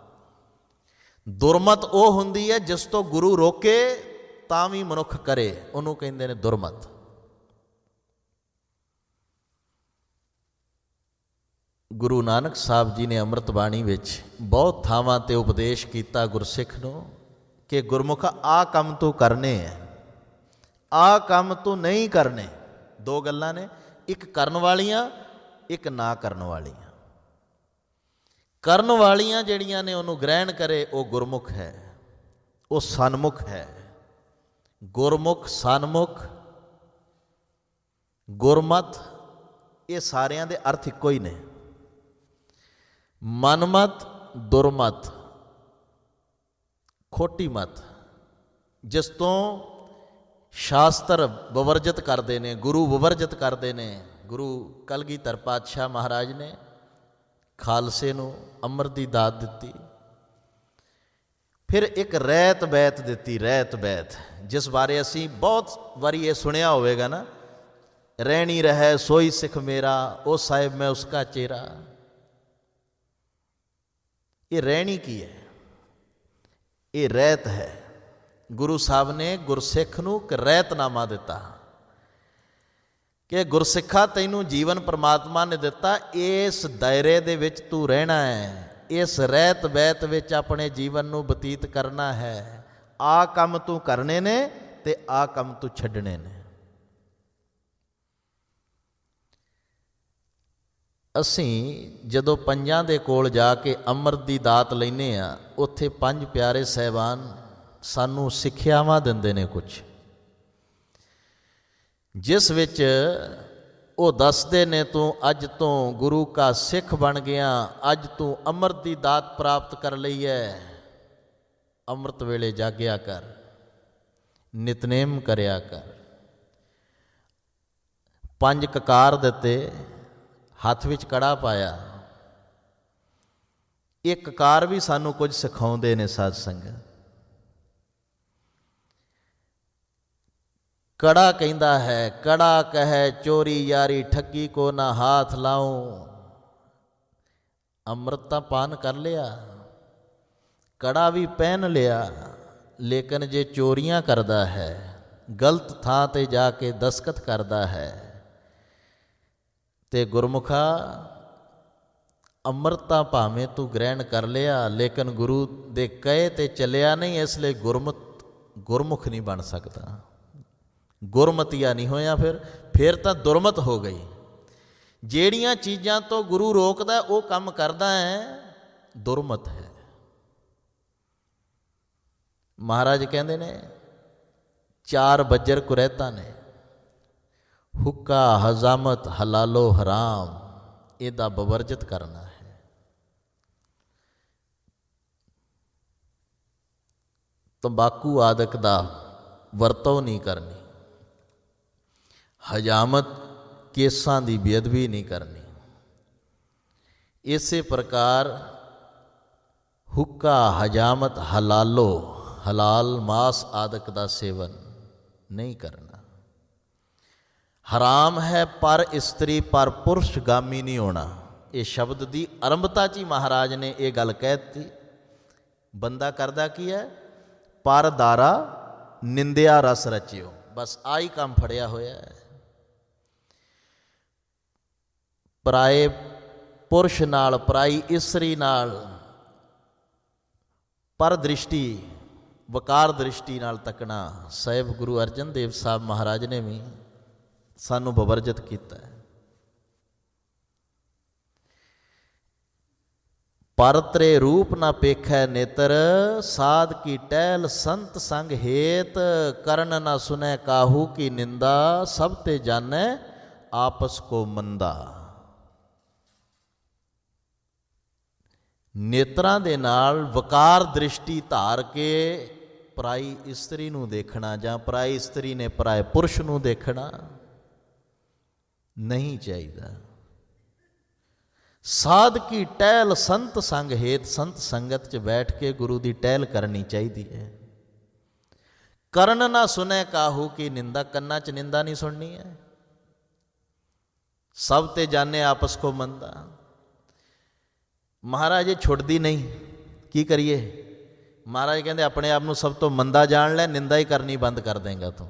ਦੁਰਮਤ ਉਹ ਹੁੰਦੀ ਹੈ ਜਿਸ ਤੋਂ ਗੁਰੂ ਰੋਕੇ ਤਾਂ ਵੀ ਮਨੁੱਖ ਕਰੇ, ਉਹਨੂੰ ਕਹਿੰਦੇ ਨੇ ਦੁਰਮਤ। ਗੁਰੂ ਨਾਨਕ ਸਾਹਿਬ ਜੀ ਨੇ ਅੰਮ੍ਰਿਤ ਬਾਣੀ ਵਿੱਚ ਬਹੁਤ ਥਾਵਾਂ 'ਤੇ ਉਪਦੇਸ਼ ਕੀਤਾ ਗੁਰਸਿੱਖ ਨੂੰ ਕਿ ਗੁਰਮੁਖ ਆਹ ਕੰਮ ਤੂੰ ਕਰਨੇ ਹੈ, ਆਹ ਕੰਮ ਤੂੰ ਨਹੀਂ ਕਰਨੇ। ਦੋ ਗੱਲਾਂ ਨੇ, ਇੱਕ ਕਰਨ ਵਾਲੀਆਂ, ਇੱਕ ਨਾ ਕਰਨ ਵਾਲੀਆਂ। ਕਰਨ ਵਾਲੀਆਂ ਜਿਹੜੀਆਂ ਨੇ ਉਹਨੂੰ ਗ੍ਰਹਿਣ ਕਰੇ, ਉਹ ਗੁਰਮੁਖ ਹੈ, ਉਹ ਸਨਮੁਖ ਹੈ। ਗੁਰਮੁਖ, ਸਨਮੁਖ, ਗੁਰਮਤ, ਇਹ ਸਾਰਿਆਂ ਦੇ ਅਰਥ ਇੱਕੋ ਹੀ ਨੇ। ਮਨਮਤ, ਦੁਰਮਤ, ਖੋਟੀ ਮਤ, ਜਿਸ ਤੋਂ ਸ਼ਾਸਤਰ ਵਿਵਰਜਿਤ ਕਰਦੇ ਨੇ, ਗੁਰੂ ਵਿਵਰਜਿਤ ਕਰਦੇ ਨੇ। ਗੁਰੂ ਕਲਗੀਧਰ ਪਾਤਸ਼ਾਹ ਮਹਾਰਾਜ ਨੇ ਖਾਲਸੇ ਨੂੰ ਅੰਮ੍ਰਿਤ ਦੀ ਦਾਤ ਦਿੱਤੀ। ਫਿਰ ਇੱਕ ਰਹਿਤ ਬੈਤ ਦਿੱਤੀ, ਰਹਿਤ ਬੈਤ, ਜਿਸ ਬਾਰੇ ਅਸੀਂ ਬਹੁਤ ਵਾਰੀ ਇਹ ਸੁਣਿਆ ਹੋਵੇਗਾ ਨਾ, ਰਹਿਣੀ ਰਹਿ ਸੋਈ ਸਿੱਖ ਮੇਰਾ, ਉਹ ਸਾਹਿਬ ਮੈਂ ਉਸਕਾ ਚੇਰਾ। ਇਹ ਰਹਿਣੀ ਕੀ ਹੈ? ਇਹ ਰਹਿਤ ਹੈ। ਗੁਰੂ ਸਾਹਿਬ ਨੇ ਗੁਰਸਿੱਖ ਨੂੰ ਇੱਕ ਰਹਿਤਨਾਮਾ ਦਿੱਤਾ ਕਿ ਗੁਰਸਿੱਖਾ ਤੈਨੂੰ ਜੀਵਨ ਪ੍ਰਮਾਤਮਾ ਨੇ ਦਿੱਤਾ, ਇਸ ਦਾਇਰੇ ਦੇ ਵਿੱਚ ਤੂੰ ਰਹਿਣਾ ਹੈ, ਇਸ ਰਹਿਤ ਬੈਤ ਵਿੱਚ ਆਪਣੇ ਜੀਵਨ ਨੂੰ ਬਤੀਤ ਕਰਨਾ ਹੈ। ਆਹ ਕੰਮ ਤੂੰ ਕਰਨੇ ਨੇ ਤੇ ਆਹ ਕੰਮ ਤੂੰ ਛੱਡਣੇ ਨੇ। ਅਸੀਂ ਜਦੋਂ ਪੰਜਾਂ ਦੇ ਕੋਲ ਜਾ ਕੇ ਅੰਮ੍ਰਿਤ ਦੀ ਦਾਤ ਲੈਂਦੇ ਹਾਂ, ਉੱਥੇ ਪੰਜ ਪਿਆਰੇ ਸਾਹਿਬਾਨ ਸਾਨੂੰ ਸਿੱਖਿਆਵਾਂ ਦਿੰਦੇ ਨੇ ਕੁਝ, ਜਿਸ ਵਿੱਚ ਉਹ ਦੱਸਦੇ ਨੇ ਤੂੰ ਅੱਜ ਤੋਂ ਗੁਰੂ ਕਾ ਸਿੱਖ ਬਣ ਗਿਆ, ਅੱਜ ਤੂੰ ਅੰਮ੍ਰਿਤ ਦੀ ਦਾਤ ਪ੍ਰਾਪਤ ਕਰ ਲਈ ਹੈ। ਅੰਮ੍ਰਿਤ ਵੇਲੇ ਜਾਗਿਆ ਕਰ, ਨਿਤਨੇਮ ਕਰਿਆ ਕਰ। ਪੰਜ ਕਕਾਰ ਦਿੱਤੇ, ਹੱਥ ਵਿੱਚ ਕੜਾ ਪਾਇਆ। ਇਹ ਕਕਾਰ ਵੀ ਸਾਨੂੰ ਕੁਝ ਸਿਖਾਉਂਦੇ ਨੇ ਸਾਧ ਸੰਗਤ। ਕੜਾ ਕਹਿੰਦਾ ਹੈ, ਕੜਾ ਕਹੈ ਚੋਰੀ ਯਾਰੀ, ਠੱਗੀ ਕੋ ਨਾ ਹਾਥ ਲਾਉ। ਅੰਮ੍ਰਿਤ ਤਾਂ ਪਾਨ ਕਰ ਲਿਆ, ਕੜਾ ਵੀ ਪਹਿਨ ਲਿਆ, ਲੇਕਿਨ ਜੇ ਚੋਰੀਆਂ ਕਰਦਾ ਹੈ, ਗਲਤ ਥਾਂ 'ਤੇ ਜਾ ਕੇ ਦਸਖਤ ਕਰਦਾ ਹੈ, ਤੇ ਗੁਰਮੁਖਾ ਅੰਮ੍ਰਿਤ ਤਾਂ ਭਾਵੇਂ ਤੂੰ ਗ੍ਰਹਿਣ ਕਰ ਲਿਆ, ਲੇਕਿਨ ਗੁਰੂ ਦੇ ਕਹੇ 'ਤੇ ਚੱਲਿਆ ਨਹੀਂ, ਇਸ ਲਈ ਗੁਰਮੁਖ ਨਹੀਂ ਬਣ ਸਕਦਾ, ਗੁਰਮਤੀਆ ਨਹੀਂ ਹੋਇਆ। ਫਿਰ ਤਾਂ ਦੁਰਮਤ ਹੋ ਗਈ। ਜਿਹੜੀਆਂ ਚੀਜ਼ਾਂ ਤੋਂ ਗੁਰੂ ਰੋਕਦਾ ਉਹ ਕੰਮ ਕਰਦਾ ਹੈ, ਦੁਰਮਤ ਹੈ। ਮਹਾਰਾਜ ਕਹਿੰਦੇ ਨੇ 4 ਬੱਜਰ ਕੁਰੈਤਾਂ ਨੇ, ਹੁੱਕਾ, ਹਜ਼ਾਮਤ, ਹਲਾਲੋ ਹਰਾਮ, ਇਹਦਾ ਬਵਰਜਿਤ ਕਰਨਾ ਹੈ। ਤੰਬਾਕੂ ਆਦਿਕ ਦਾ ਵਰਤੋਂ ਨਹੀਂ ਕਰਨੀ। ਹਜਾਮਤ, ਕੇਸਾਂ ਦੀ ਬੇਅਦਬੀ ਨਹੀਂ ਕਰਨੀ। ਇਸੇ ਪ੍ਰਕਾਰ ਹੁੱਕਾ, ਹਜਾਮਤ, ਹਲਾਲੋ, ਹਲਾਲ ਮਾਸ ਆਦਿਕ ਦਾ ਸੇਵਨ ਨਹੀਂ ਕਰਨਾ। ਹਰਾਮ ਹੈ ਪਰ ਇਸਤਰੀ ਪਰ ਪੁਰਸ਼ ਗਾਮੀ ਨਹੀਂ ਹੋਣਾ। ਇਹ ਸ਼ਬਦ ਦੀ ਆਰੰਭਤਾ 'ਚ ਹੀ ਮਹਾਰਾਜ ਨੇ ਇਹ ਗੱਲ ਕਹਿ ਦਿੱਤੀ। ਬੰਦਾ ਕਰਦਾ ਕੀ ਹੈ? ਪਰ ਦਾਰਾ ਨਿੰਦਿਆ ਰਸ ਰਚਿਓ, ਬਸ ਆਹੀ ਕੰਮ ਫੜਿਆ ਹੋਇਆ ਹੈ। ਪਰਾਏ ਪੁਰਸ਼ ਨਾਲ, ਪਰਾਈ ਇਸਤਰੀ ਨਾਲ ਪਰ ਦ੍ਰਿਸ਼ਟੀ, ਵਕਾਰ ਦ੍ਰਿਸ਼ਟੀ ਨਾਲ ਤੱਕਣਾ, ਸਾਹਿਬ ਗੁਰੂ ਅਰਜਨ ਦੇਵ ਸਾਹਿਬ ਮਹਾਰਾਜ ਨੇ ਵੀ ਸਾਨੂੰ ਬਵਰਜਿਤ ਕੀਤਾ ਹੈ। ਪਰ ਤਰੇ ਰੂਪ ਨਾ ਪੇਖੈ ਨੇਤਰ, ਸਾਧ ਕੀ ਟਹਿਲ ਸੰਤ ਸੰਗ ਹੇਤ, ਕਰਨ ਨਾ ਸੁਨੈ ਕਾਹੂ ਕੀ ਨਿੰਦਾ, ਸਭ ਤੇ ਜਾਣੈ ਆਪਸ ਕੋ ਮੰਦਾ। ਨੇਤਰਾਂ ਦੇ ਨਾਲ ਵਕਾਰ ਦ੍ਰਿਸ਼ਟੀ ਧਾਰ ਕੇ ਪਰਾਈ ਇਸਤਰੀ ਨੂੰ ਦੇਖਣਾ ਜਾਂ ਪਰਾਈ ਇਸਤਰੀ ਨੇ ਪਰਾਏ ਪੁਰਸ਼ ਨੂੰ ਦੇਖਣਾ ਨਹੀਂ ਚਾਹੀਦਾ। ਸਾਧ ਕੀ ਟਹਿਲ ਸੰਤ ਸੰਗ ਹੇਤ, ਸੰਤ ਸੰਗਤ 'ਚ ਬੈਠ ਕੇ ਗੁਰੂ ਦੀ ਟਹਿਲ ਕਰਨੀ ਚਾਹੀਦੀ ਹੈ। ਕਰਨ ਨਾ ਸੁਨੈ ਕਾਹੂ ਕੀ ਨਿੰਦਾ, ਕੰਨਾਂ 'ਚ ਨਿੰਦਾ ਨਹੀਂ ਸੁਣਨੀ ਹੈ। ਸਭ ਤੇ ਜਾਣੇ ਆਪਸ ਕੋ ਮੰਦਾ। ਮਹਾਰਾਜ ਇਹ ਛੁੱਟਦੀ ਨਹੀਂ, ਕੀ ਕਰੀਏ? ਮਹਾਰਾਜ ਕਹਿੰਦੇ ਆਪਣੇ ਆਪ ਨੂੰ ਸਭ ਤੋਂ ਮੰਦਾ ਜਾਣ ਲੈ, ਨਿੰਦਾ ਹੀ ਕਰਨੀ ਬੰਦ ਕਰ ਦੇਂਗਾ ਤੂੰ।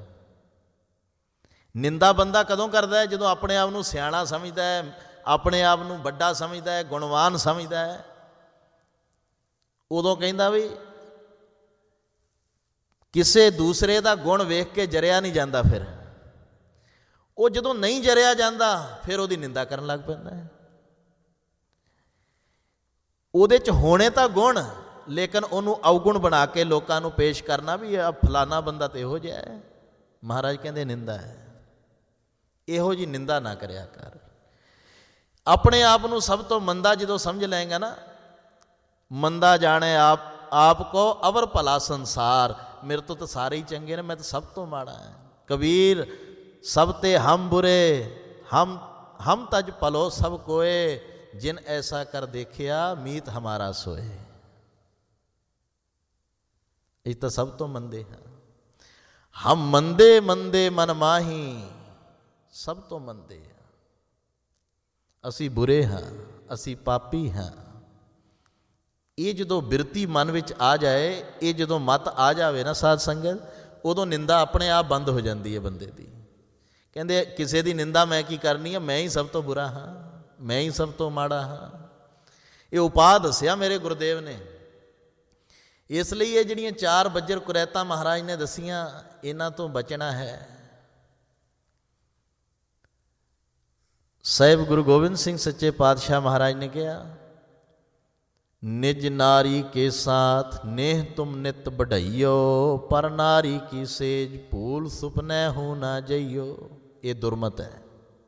ਨਿੰਦਾ ਬੰਦਾ ਕਦੋਂ ਕਰਦਾ ਹੈ? ਜਦੋਂ ਆਪਣੇ ਆਪ ਨੂੰ ਸਿਆਣਾ ਸਮਝਦਾ ਹੈ, ਆਪਣੇ ਆਪ ਨੂੰ ਵੱਡਾ ਸਮਝਦਾ ਹੈ, ਗੁਣਵਾਨ ਸਮਝਦਾ ਹੈ। ਉਦੋਂ ਕਹਿੰਦਾ ਵੀ ਕਿਸੇ ਦੂਸਰੇ ਦਾ ਗੁਣ ਵੇਖ ਕੇ ਜਰਿਆ ਨਹੀਂ ਜਾਂਦਾ। ਫਿਰ ਉਹ ਜਦੋਂ ਨਹੀਂ ਜਰਿਆ ਜਾਂਦਾ ਫਿਰ ਉਹਦੀ ਨਿੰਦਾ ਕਰਨ ਲੱਗ ਪੈਂਦਾ ਹੈ। ਉਹਦੇ 'ਚ ਹੋਣੇ ਤਾਂ ਗੁਣ, ਲੇਕਿਨ ਉਹਨੂੰ ਅਵਗੁਣ ਬਣਾ ਕੇ ਲੋਕਾਂ ਨੂੰ ਪੇਸ਼ ਕਰਨਾ ਵੀ ਆ ਫਲਾਨਾ ਬੰਦਾ ਤਾਂ ਇਹੋ ਜਿਹਾ ਹੈ। ਮਹਾਰਾਜ ਕਹਿੰਦੇ ਨਿੰਦਾ ਹੈ। ਇਹੋ ਜਿਹੀ ਨਿੰਦਾ ਨਾ ਕਰਿਆ ਕਰ। ਆਪਣੇ ਆਪ ਨੂੰ ਸਭ ਤੋਂ ਮੰਦਾ ਜਦੋਂ ਸਮਝ ਲਏਗਾ ਨਾ, ਮੰਦਾ ਜਾਣੇ ਆਪ ਕੋ ਅਵਰ ਭਲਾ ਸੰਸਾਰ, ਮੇਰੇ ਤੋਂ ਤਾਂ ਸਾਰੇ ਹੀ ਚੰਗੇ ਨੇ, ਮੈਂ ਤਾਂ ਸਭ ਤੋਂ ਮਾੜਾ ਹੈ। ਕਬੀਰ ਸਭ ਤੇ ਹਮ ਬੁਰੇ, ਹਮ ਤਜ ਪਲੋ ਸਭ ਕੋਏ, ਜਿਨ ਐਸਾ ਕਰ ਦੇਖਿਆ ਮੀਤ ਹਮਾਰਾ ਸੋਏ। ਇਹ ਤਾਂ ਸਭ ਤੋਂ ਮੰਦੇ ਹਾਂ। ਹਮ ਮੰਦੇ ਮੰਦੇ ਮਨ ਮਾਹੀ, ਸਭ ਤੋਂ ਮੰਦੇ ਹਾਂ। ਅਸੀਂ ਬੁਰੇ ਹਾਂ, ਅਸੀਂ ਪਾਪੀ ਹਾਂ। ਇਹ ਜਦੋਂ ਬਿਰਤੀ ਮਨ ਵਿੱਚ ਆ ਜਾਏ, ਇਹ ਜਦੋਂ ਮਤ ਆ ਜਾਵੇ ਨਾ ਸਾਧ ਸੰਗਤ, ਉਦੋਂ ਨਿੰਦਾ ਆਪਣੇ ਆਪ ਬੰਦ ਹੋ ਜਾਂਦੀ ਹੈ ਬੰਦੇ ਦੀ। ਕਹਿੰਦੇ ਕਿਸੇ ਦੀ ਨਿੰਦਾ ਮੈਂ ਕੀ ਕਰਨੀ ਹੈ, ਮੈਂ ਹੀ ਸਭ ਤੋਂ ਬੁਰਾ ਹਾਂ, ਮੈਂ ਹੀ ਸਭ ਤੋਂ ਮਾੜਾ ਹਾਂ। ਇਹ ਉਪਾਅ ਦੱਸਿਆ ਮੇਰੇ ਗੁਰਦੇਵ ਨੇ। ਇਸ ਲਈ ਇਹ ਜਿਹੜੀਆਂ 4 ਬੱਜਰ ਕੁਰੈਤਾਂ ਮਹਾਰਾਜ ਨੇ ਦੱਸੀਆਂ, ਇਹਨਾਂ ਤੋਂ ਬਚਣਾ ਹੈ। ਸਾਹਿਬ ਗੁਰੂ ਗੋਬਿੰਦ ਸਿੰਘ ਸੱਚੇ ਪਾਤਸ਼ਾਹ ਮਹਾਰਾਜ ਨੇ ਕਿਹਾ, ਨਿਜ ਨਾਰੀ ਕੇ ਸਾਥ ਨੇਹ ਤੁਮ ਨਿਤ ਬਢਈਓ, ਪਰ ਨਾਰੀ ਕੀ ਸੇਜ ਭੂਲ ਸੁਪਨੇ ਹੋ ਨਾ ਜਈਓ। ਇਹ ਦੁਰਮਤ ਹੈ।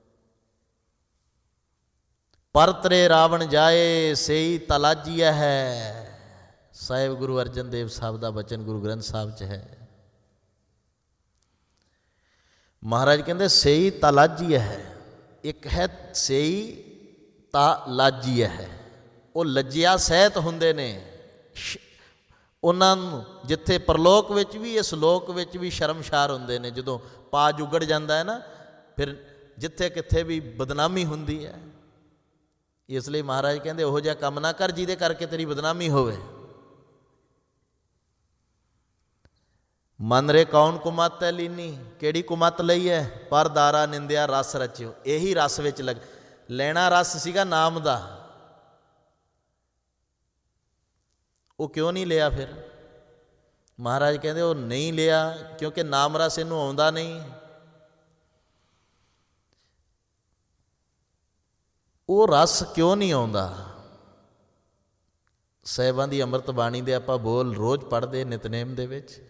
ਪਰ ਤਰੇ ਰਾਵਣ ਜਾਏ ਸੇਈ ਤਲਾਜੀਆ ਹੈ। ਸਾਹਿਬ ਗੁਰੂ ਅਰਜਨ ਦੇਵ ਸਾਹਿਬ ਦਾ ਬਚਨ ਗੁਰੂ ਗ੍ਰੰਥ ਸਾਹਿਬ 'ਚ ਹੈ। ਮਹਾਰਾਜ ਕਹਿੰਦੇ ਸੇਈ ਤਲਾਜੀਆ ਹੈ। ਇੱਕ ਹੈ ਸੇਈ ਤਲਾਜੀਆ ਹੈ, ਉਹ ਲੱਜਿਆ ਸਹਿਤ ਹੁੰਦੇ ਨੇ। ਉਹਨਾਂ ਨੂੰ ਜਿੱਥੇ ਪਰਲੋਕ ਵਿੱਚ ਵੀ ਇਸ ਲੋਕ ਵਿੱਚ ਵੀ ਸ਼ਰਮਸ਼ਾਰ ਹੁੰਦੇ ਨੇ। ਜਦੋਂ ਪਾਜ ਉਗੜ ਜਾਂਦਾ ਹੈ ਨਾ, ਫਿਰ ਜਿੱਥੇ ਕਿੱਥੇ ਵੀ ਬਦਨਾਮੀ ਹੁੰਦੀ ਹੈ। ਇਸ ਲਈ ਮਹਾਰਾਜ ਕਹਿੰਦੇ ਉਹੋ ਜਿਹਾ ਕੰਮ ਨਾ ਕਰ ਜਿਹਦੇ ਕਰਕੇ ਤੇਰੀ ਬਦਨਾਮੀ ਹੋਵੇ। ਮਨ ਰੇ ਕੌਣ ਕੁਮਤ ਹੈ ਲੀਨੀ, ਕਿਹੜੀ ਕੁਮਤ ਲਈ ਹੈ? ਪਰ ਦਾਰਾ ਨਿੰਦਿਆ ਰਸ ਰਚਿਓ। ਇਹੀ ਰਸ ਵਿੱਚ ਲੈਣਾ ਰਸ ਸੀਗਾ ਨਾਮ ਦਾ, ਉਹ ਕਿਉਂ ਨਹੀਂ ਲਿਆ? ਫਿਰ ਮਹਾਰਾਜ ਕਹਿੰਦੇ ਉਹ ਨਹੀਂ ਲਿਆ ਕਿਉਂਕਿ ਨਾਮ ਰਸ ਇਹਨੂੰ ਆਉਂਦਾ ਨਹੀਂ। ਉਹ ਰਸ ਕਿਉਂ ਨਹੀਂ ਆਉਂਦਾ? ਸਾਹਿਬਾਂ ਦੀ ਅੰਮ੍ਰਿਤ ਬਾਣੀ ਦੇ ਆਪਾਂ ਬੋਲ ਰੋਜ਼ ਪੜ੍ਹਦੇ ਨਿਤਨੇਮ ਦੇ ਵਿੱਚ,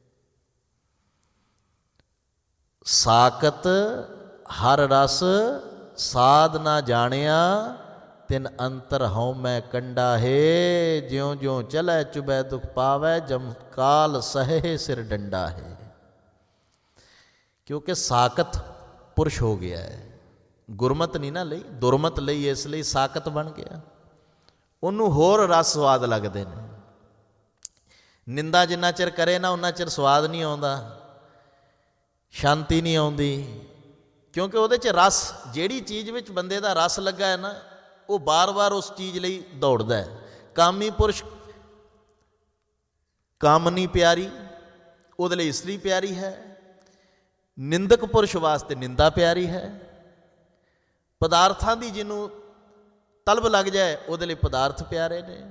ਸਾਕਤ ਹਰ ਰਸ ਸਾਧ ਨਾ ਜਾਣਿਆ, ਤਿਨ ਅੰਤਰ ਹਉ ਮੈਂ ਕੰਡਾ ਹੈ, ਜਿਉਂ ਜਿਉਂ ਚਲੈ ਚੁਬੈ ਦੁਖ ਪਾਵੈ, ਜਮ ਕਾਲ ਸਹੇ ਸਿਰ ਡੰਡਾ ਹੈ। ਕਿਉਂਕਿ ਸਾਕਤ ਪੁਰਸ਼ ਹੋ ਗਿਆ ਹੈ, ਗੁਰਮਤ ਨਹੀਂ ਨਾ ਲਈ, ਦੁਰਮਤ ਲਈ, ਇਸ ਲਈ ਸਾਕਤ ਬਣ ਗਿਆ। ਉਹਨੂੰ ਹੋਰ ਰਸ ਸਵਾਦ ਲੱਗਦੇ ਨੇ। ਨਿੰਦਾ ਜਿੰਨਾ ਚਿਰ ਕਰੇ ਨਾ ਉਨਾ ਚਿਰ ਸਵਾਦ ਨਹੀਂ ਆਉਂਦਾ, ਸ਼ਾਂਤੀ ਨਹੀਂ ਆਉਂਦੀ। ਕਿਉਂਕਿ ਉਹਦੇ 'ਚ ਰਸ, ਜਿਹੜੀ ਚੀਜ਼ ਵਿੱਚ ਬੰਦੇ ਦਾ ਰਸ ਲੱਗਾ ਹੈ ਨਾ, ਉਹ ਬਾਰ-ਬਾਰ ਉਸ ਚੀਜ਼ ਲਈ ਦੌੜਦਾ ਹੈ। ਕਾਮੀ ਪੁਰਸ਼ ਕਾਮਨੀ ਪਿਆਰੀ, ਉਹਦੇ ਲਈ ਇਸਤਰੀ ਪਿਆਰੀ ਹੈ। ਨਿੰਦਕ ਪੁਰਸ਼ ਵਾਸਤੇ ਨਿੰਦਾ ਪਿਆਰੀ ਹੈ। ਪਦਾਰਥਾਂ ਦੀ ਜਿਹਨੂੰ ਤਲਬ ਲੱਗ ਜਾਏ ਉਹਦੇ ਲਈ ਪਦਾਰਥ ਪਿਆਰੇ ਨੇ।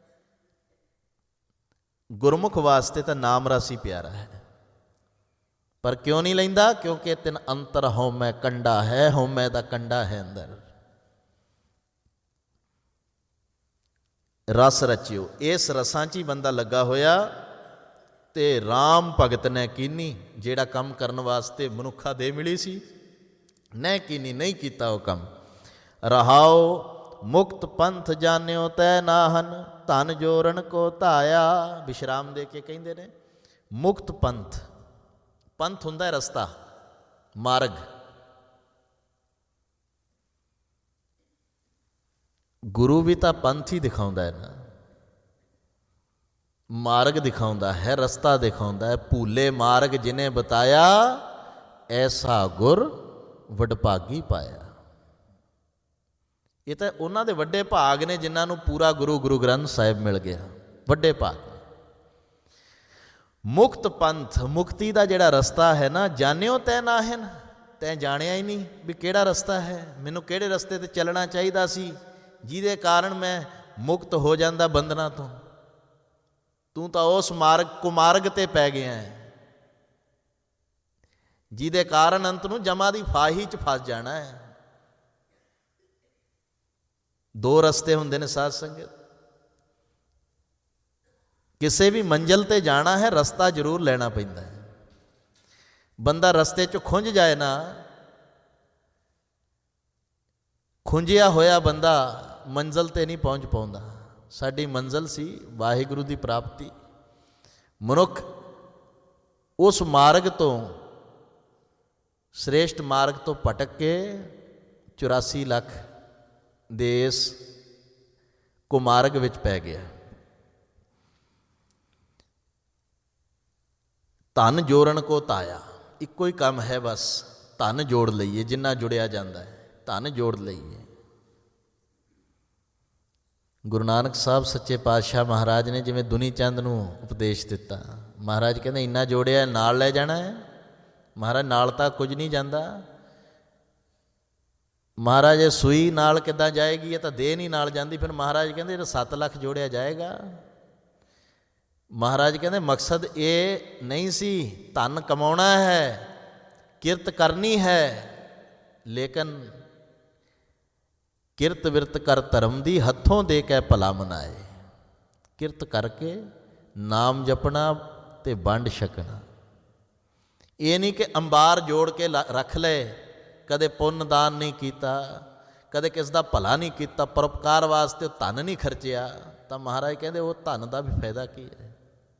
ਗੁਰਮੁਖ ਵਾਸਤੇ ਤਾਂ ਨਾਮ ਰਸ ਹੀ ਪਿਆਰਾ ਹੈ। ਪਰ ਕਿਉਂ ਨਹੀਂ ਲੈਂਦਾ? ਕਿਉਂਕਿ ਤਿਨ ਅੰਤਰ ਹਉਮੈ ਕੰਡਾ ਹੈ, ਹਉਮੈ ਦਾ ਕੰਡਾ ਹੈ ਅੰਦਰ। ਰਸ ਰਚਿਓ। ਇਸ ਰਸਾਂ 'ਚ ਹੀ ਬੰਦਾ ਲੱਗਾ ਹੋਇਆ। ਤੇ ਰਾਮ ਭਗਤ ਨੇ ਕੀਨੀ, ਜਿਹੜਾ ਕੰਮ ਕਰਨ ਵਾਸਤੇ ਮਨੁੱਖਾ ਦੇ ਮਿਲੀ ਸੀ, ਨਹਿ ਕੀਨੀ, ਨਹੀਂ ਕੀਤਾ ਉਹ ਕੰਮ। ਰਹਾਓ ਮੁਕਤ ਪੰਥ ਜਾਣਿਓ ਤੈ ਨਾਹਨ, ਧਨ ਜੋਰਨ ਕੋ ਧਾਇਆ। ਵਿਸ਼ਰਾਮ ਦੇ ਕੇ ਕਹਿੰਦੇ ਨੇ ਮੁਕਤ ਪੰਥ। ਪੰਥ ਹੁੰਦਾ ਰਸਤਾ, ਮਾਰਗ। ਗੁਰੂ ਵੀ ਤਾਂ ਪੰਥ ਹੀ ਦਿਖਾਉਂਦਾ ਹੈ ਨਾ, ਮਾਰਗ ਦਿਖਾਉਂਦਾ ਹੈ, ਰਸਤਾ ਦਿਖਾਉਂਦਾ ਹੈ। ਭੂਲੇ ਮਾਰਗ ਜਿਨੇ ਬਤਾਇਆ, ਐਸਾ ਗੁਰ ਵਡਭਾਗੀ ਪਾਇਆ। ਇਹ ਤਾਂ ਉਹਨਾਂ ਦੇ ਵੱਡੇ ਭਾਗ ਨੇ ਜਿਨ੍ਹਾਂ ਨੂੰ ਪੂਰਾ ਗੁਰੂ ਗ੍ਰੰਥ ਸਾਹਿਬ ਮਿਲ ਗਿਆ। ਵੱਡੇ ਭਾਗ ਨੇ। ਮੁਕਤ ਪੰਥ, ਮੁਕਤੀ ਦਾ ਜਿਹੜਾ ਰਸਤਾ ਹੈ ਨਾ, ਜਾਣਿਓ ਤੈ ਨਾਹਨ, ਤੈਂ ਜਾਣਿਆ ਹੀ ਨਹੀਂ ਵੀ ਕਿਹੜਾ ਰਸਤਾ ਹੈ, ਮੈਨੂੰ ਕਿਹੜੇ ਰਸਤੇ 'ਤੇ ਚੱਲਣਾ ਚਾਹੀਦਾ ਸੀ, ਜਿਹਦੇ ਕਾਰਨ ਮੈਂ ਮੁਕਤ ਹੋ ਜਾਂਦਾ ਬੰਧਨਾਂ ਤੋਂ। ਤੂੰ ਤਾਂ ਉਸ ਕੁਮਾਰਗ 'ਤੇ ਪੈ ਗਿਆ ਹੈ, ਜਿਹਦੇ ਕਾਰਨ ਅੰਤ ਨੂੰ ਜਮਾ ਦੀ ਫਾਹੀ 'ਚ ਫਸ ਜਾਣਾ ਹੈ। ਦੋ ਰਸਤੇ ਹੁੰਦੇ ਨੇ ਸਾਧ ਸੰਗਤ। ਕਿਸੇ ਵੀ ਮੰਜ਼ਿਲ 'ਤੇ ਜਾਣਾ ਹੈ, ਰਸਤਾ ਜ਼ਰੂਰ ਲੈਣਾ ਪੈਂਦਾ ਹੈ। ਬੰਦਾ ਰਸਤੇ 'ਚ ਖੁੰਝ ਜਾਏ ਨਾ, ਖੁੰਝਿਆ ਹੋਇਆ ਬੰਦਾ ਮੰਜ਼ਿਲ 'ਤੇ ਨਹੀਂ ਪਹੁੰਚ ਪਾਉਂਦਾ। ਸਾਡੀ ਮੰਜ਼ਿਲ ਸੀ ਵਾਹਿਗੁਰੂ ਦੀ ਪ੍ਰਾਪਤੀ। ਮਨੁੱਖ ਉਸ ਮਾਰਗ ਤੋਂ, ਸ੍ਰੇਸ਼ਟ ਮਾਰਗ ਤੋਂ ਭਟਕ ਕੇ 84 ਲੱਖ ਦੇ ਇਸ ਕੁਮਾਰਗ ਵਿੱਚ ਪੈ ਗਿਆ। ਧਨ ਜੋੜਨ ਕੋ ਧਾਇਆ। ਇੱਕੋ ਹੀ ਕੰਮ ਹੈ ਬਸ, ਧਨ ਜੋੜ ਲਈਏ। ਜਿੰਨਾ ਜੁੜਿਆ ਜਾਂਦਾ ਹੈ ਧਨ ਜੋੜ ਲਈਏ। ਗੁਰੂ ਨਾਨਕ ਸਾਹਿਬ ਸੱਚੇ ਪਾਤਸ਼ਾਹ ਮਹਾਰਾਜ ਨੇ ਜਿਵੇਂ ਦੁਨੀ ਚੰਦ ਨੂੰ ਉਪਦੇਸ਼ ਦਿੱਤਾ। ਮਹਾਰਾਜ ਕਹਿੰਦੇ ਇੰਨਾ ਜੋੜਿਆ, ਨਾਲ ਲੈ ਜਾਣਾ ਹੈ। ਮਹਾਰਾਜ ਨਾਲ ਤਾਂ ਕੁਝ ਨਹੀਂ ਜਾਂਦਾ। ਮਹਾਰਾਜ ਇਹ ਸੂਈ ਨਾਲ ਕਿੱਦਾਂ ਜਾਏਗੀ, ਇਹ ਤਾਂ ਦੇਹ ਨਹੀਂ ਨਾਲ ਜਾਂਦੀ। ਫਿਰ ਮਹਾਰਾਜ ਕਹਿੰਦੇ ਇਹ 7 ਲੱਖ ਜੋੜਿਆ ਜਾਏਗਾ। ਮਹਾਰਾਜ ਕਹਿੰਦੇ ਮਕਸਦ ਇਹ ਨਹੀਂ ਸੀ, ਧਨ ਕਮਾਉਣਾ ਹੈ, ਕਿਰਤ ਕਰਨੀ ਹੈ, ਲੇਕਿਨ ਕਿਰਤ ਵਿਰਤ ਕਰ ਧਰਮ ਦੀ, ਹੱਥੋਂ ਦੇ ਕੇ ਭਲਾ ਮਨਾਏ। ਕਿਰਤ ਕਰਕੇ ਨਾਮ ਜਪਣਾ ਤੇ ਵੰਡ ਛਕਣਾ। ਇਹ ਨਹੀਂ ਕਿ ਅੰਬਾਰ ਜੋੜ ਕੇ ਰੱਖ ਲਏ, ਕਦੇ ਪੁੰਨ ਦਾਨ ਨਹੀਂ ਕੀਤਾ, ਕਦੇ ਕਿਸ ਦਾ ਭਲਾ ਨਹੀਂ ਕੀਤਾ, ਪਰਉਪਕਾਰ ਵਾਸਤੇ ਧਨ ਨਹੀਂ ਖਰਚਿਆ, ਤਾਂ ਮਹਾਰਾਜ ਕਹਿੰਦੇ ਉਹ ਧਨ ਦਾ ਵੀ ਫਾਇਦਾ ਕੀ ਹੈ।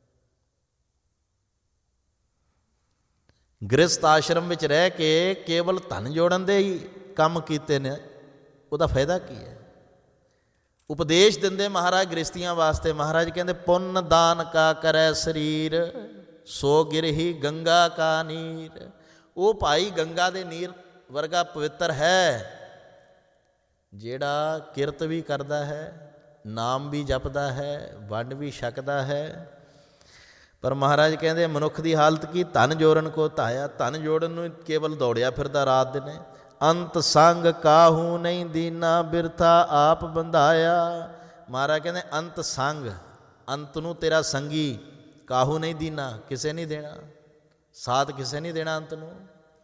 ਗ੍ਰਸਥ ਆਸ਼ਰਮ ਵਿੱਚ ਰਹਿ ਕੇ ਕੇਵਲ ਧਨ ਜੋੜਨ ਦੇ ਹੀ ਕੰਮ ਕੀਤੇ ਨੇ, ਉਹਦਾ ਫਾਇਦਾ ਕੀ ਹੈ। ਉਪਦੇਸ਼ ਦਿੰਦੇ ਮਹਾਰਾਜ ਗ੍ਰਸਤੀਆਂ ਵਾਸਤੇ। ਮਹਾਰਾਜ ਕਹਿੰਦੇ ਪੁੰਨ ਦਾਨ ਕਾ ਕਰੈ ਸਰੀਰ, ਸੋ ਗਿਰਹੀ ਗੰਗਾ ਕਾ ਨੀਰ। ਉਹ ਭਾਈ ਗੰਗਾ ਦੇ ਨੀਰ ਵਰਗਾ ਪਵਿੱਤਰ ਹੈ, ਜਿਹੜਾ ਕਿਰਤ ਵੀ ਕਰਦਾ ਹੈ, ਨਾਮ ਵੀ ਜਪਦਾ ਹੈ, ਵੰਡ ਵੀ ਛਕਦਾ ਹੈ। ਪਰ ਮਹਾਰਾਜ ਕਹਿੰਦੇ ਮਨੁੱਖ ਦੀ ਹਾਲਤ ਕੀ, ਧਨ ਜੋੜਨ ਕੋ ਧਾਇਆ। ਧਨ ਜੋੜਨ ਨੂੰ ਕੇਵਲ ਦੌੜਿਆ ਫਿਰਦਾ ਰਾਤ ਦਿਨੇ। ਅੰਤ ਸੰਗ ਕਾਹੂ ਨਹੀਂ ਦੀਨਾ, ਬਿਰਥਾ ਆਪ ਬੰਧਾਇਆ। ਮਹਾਰਾਜ ਕਹਿੰਦੇ ਅੰਤ ਸੰਗ, ਅੰਤ ਨੂੰ ਤੇਰਾ ਸੰਗੀ ਕਾਹੂ ਨਹੀਂ ਦੀਨਾ, ਕਿਸੇ ਨਹੀਂ ਦੇਣਾ ਸਾਥ, ਕਿਸੇ ਨਹੀਂ ਦੇਣਾ ਅੰਤ ਨੂੰ।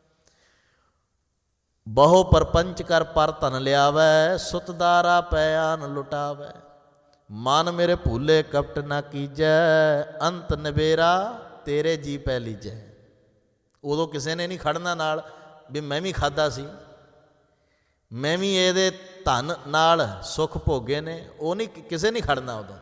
ਬਹੁ ਪਰਪੰਚ ਕਰ ਪਰ ਧਨ ਲਿਆਵੈ, ਸੁਤਦਾਰਾ ਪੈ ਆਨ ਲੁਟਾਵੈ। ਮਨ ਮੇਰੇ ਭੂਲੇ ਕਪਟ ਨਾ ਕੀਜੈ, ਅੰਤ ਨਵੇਰਾ ਤੇਰੇ ਜੀ ਪੈ ਲੀਜੈ। ਉਦੋਂ ਕਿਸੇ ਨੇ ਨਹੀਂ ਖੜਨਾ ਨਾਲ ਵੀ ਮੈਂ ਵੀ ਖਾਧਾ ਸੀ, ਮੈਂ ਵੀ ਇਹਦੇ ਧਨ ਨਾਲ ਸੁੱਖ ਭੋਗੇ ਨੇ, ਉਹ ਨਹੀਂ, ਕਿਸੇ ਨਹੀਂ ਖੜਨਾ ਉਦੋਂ।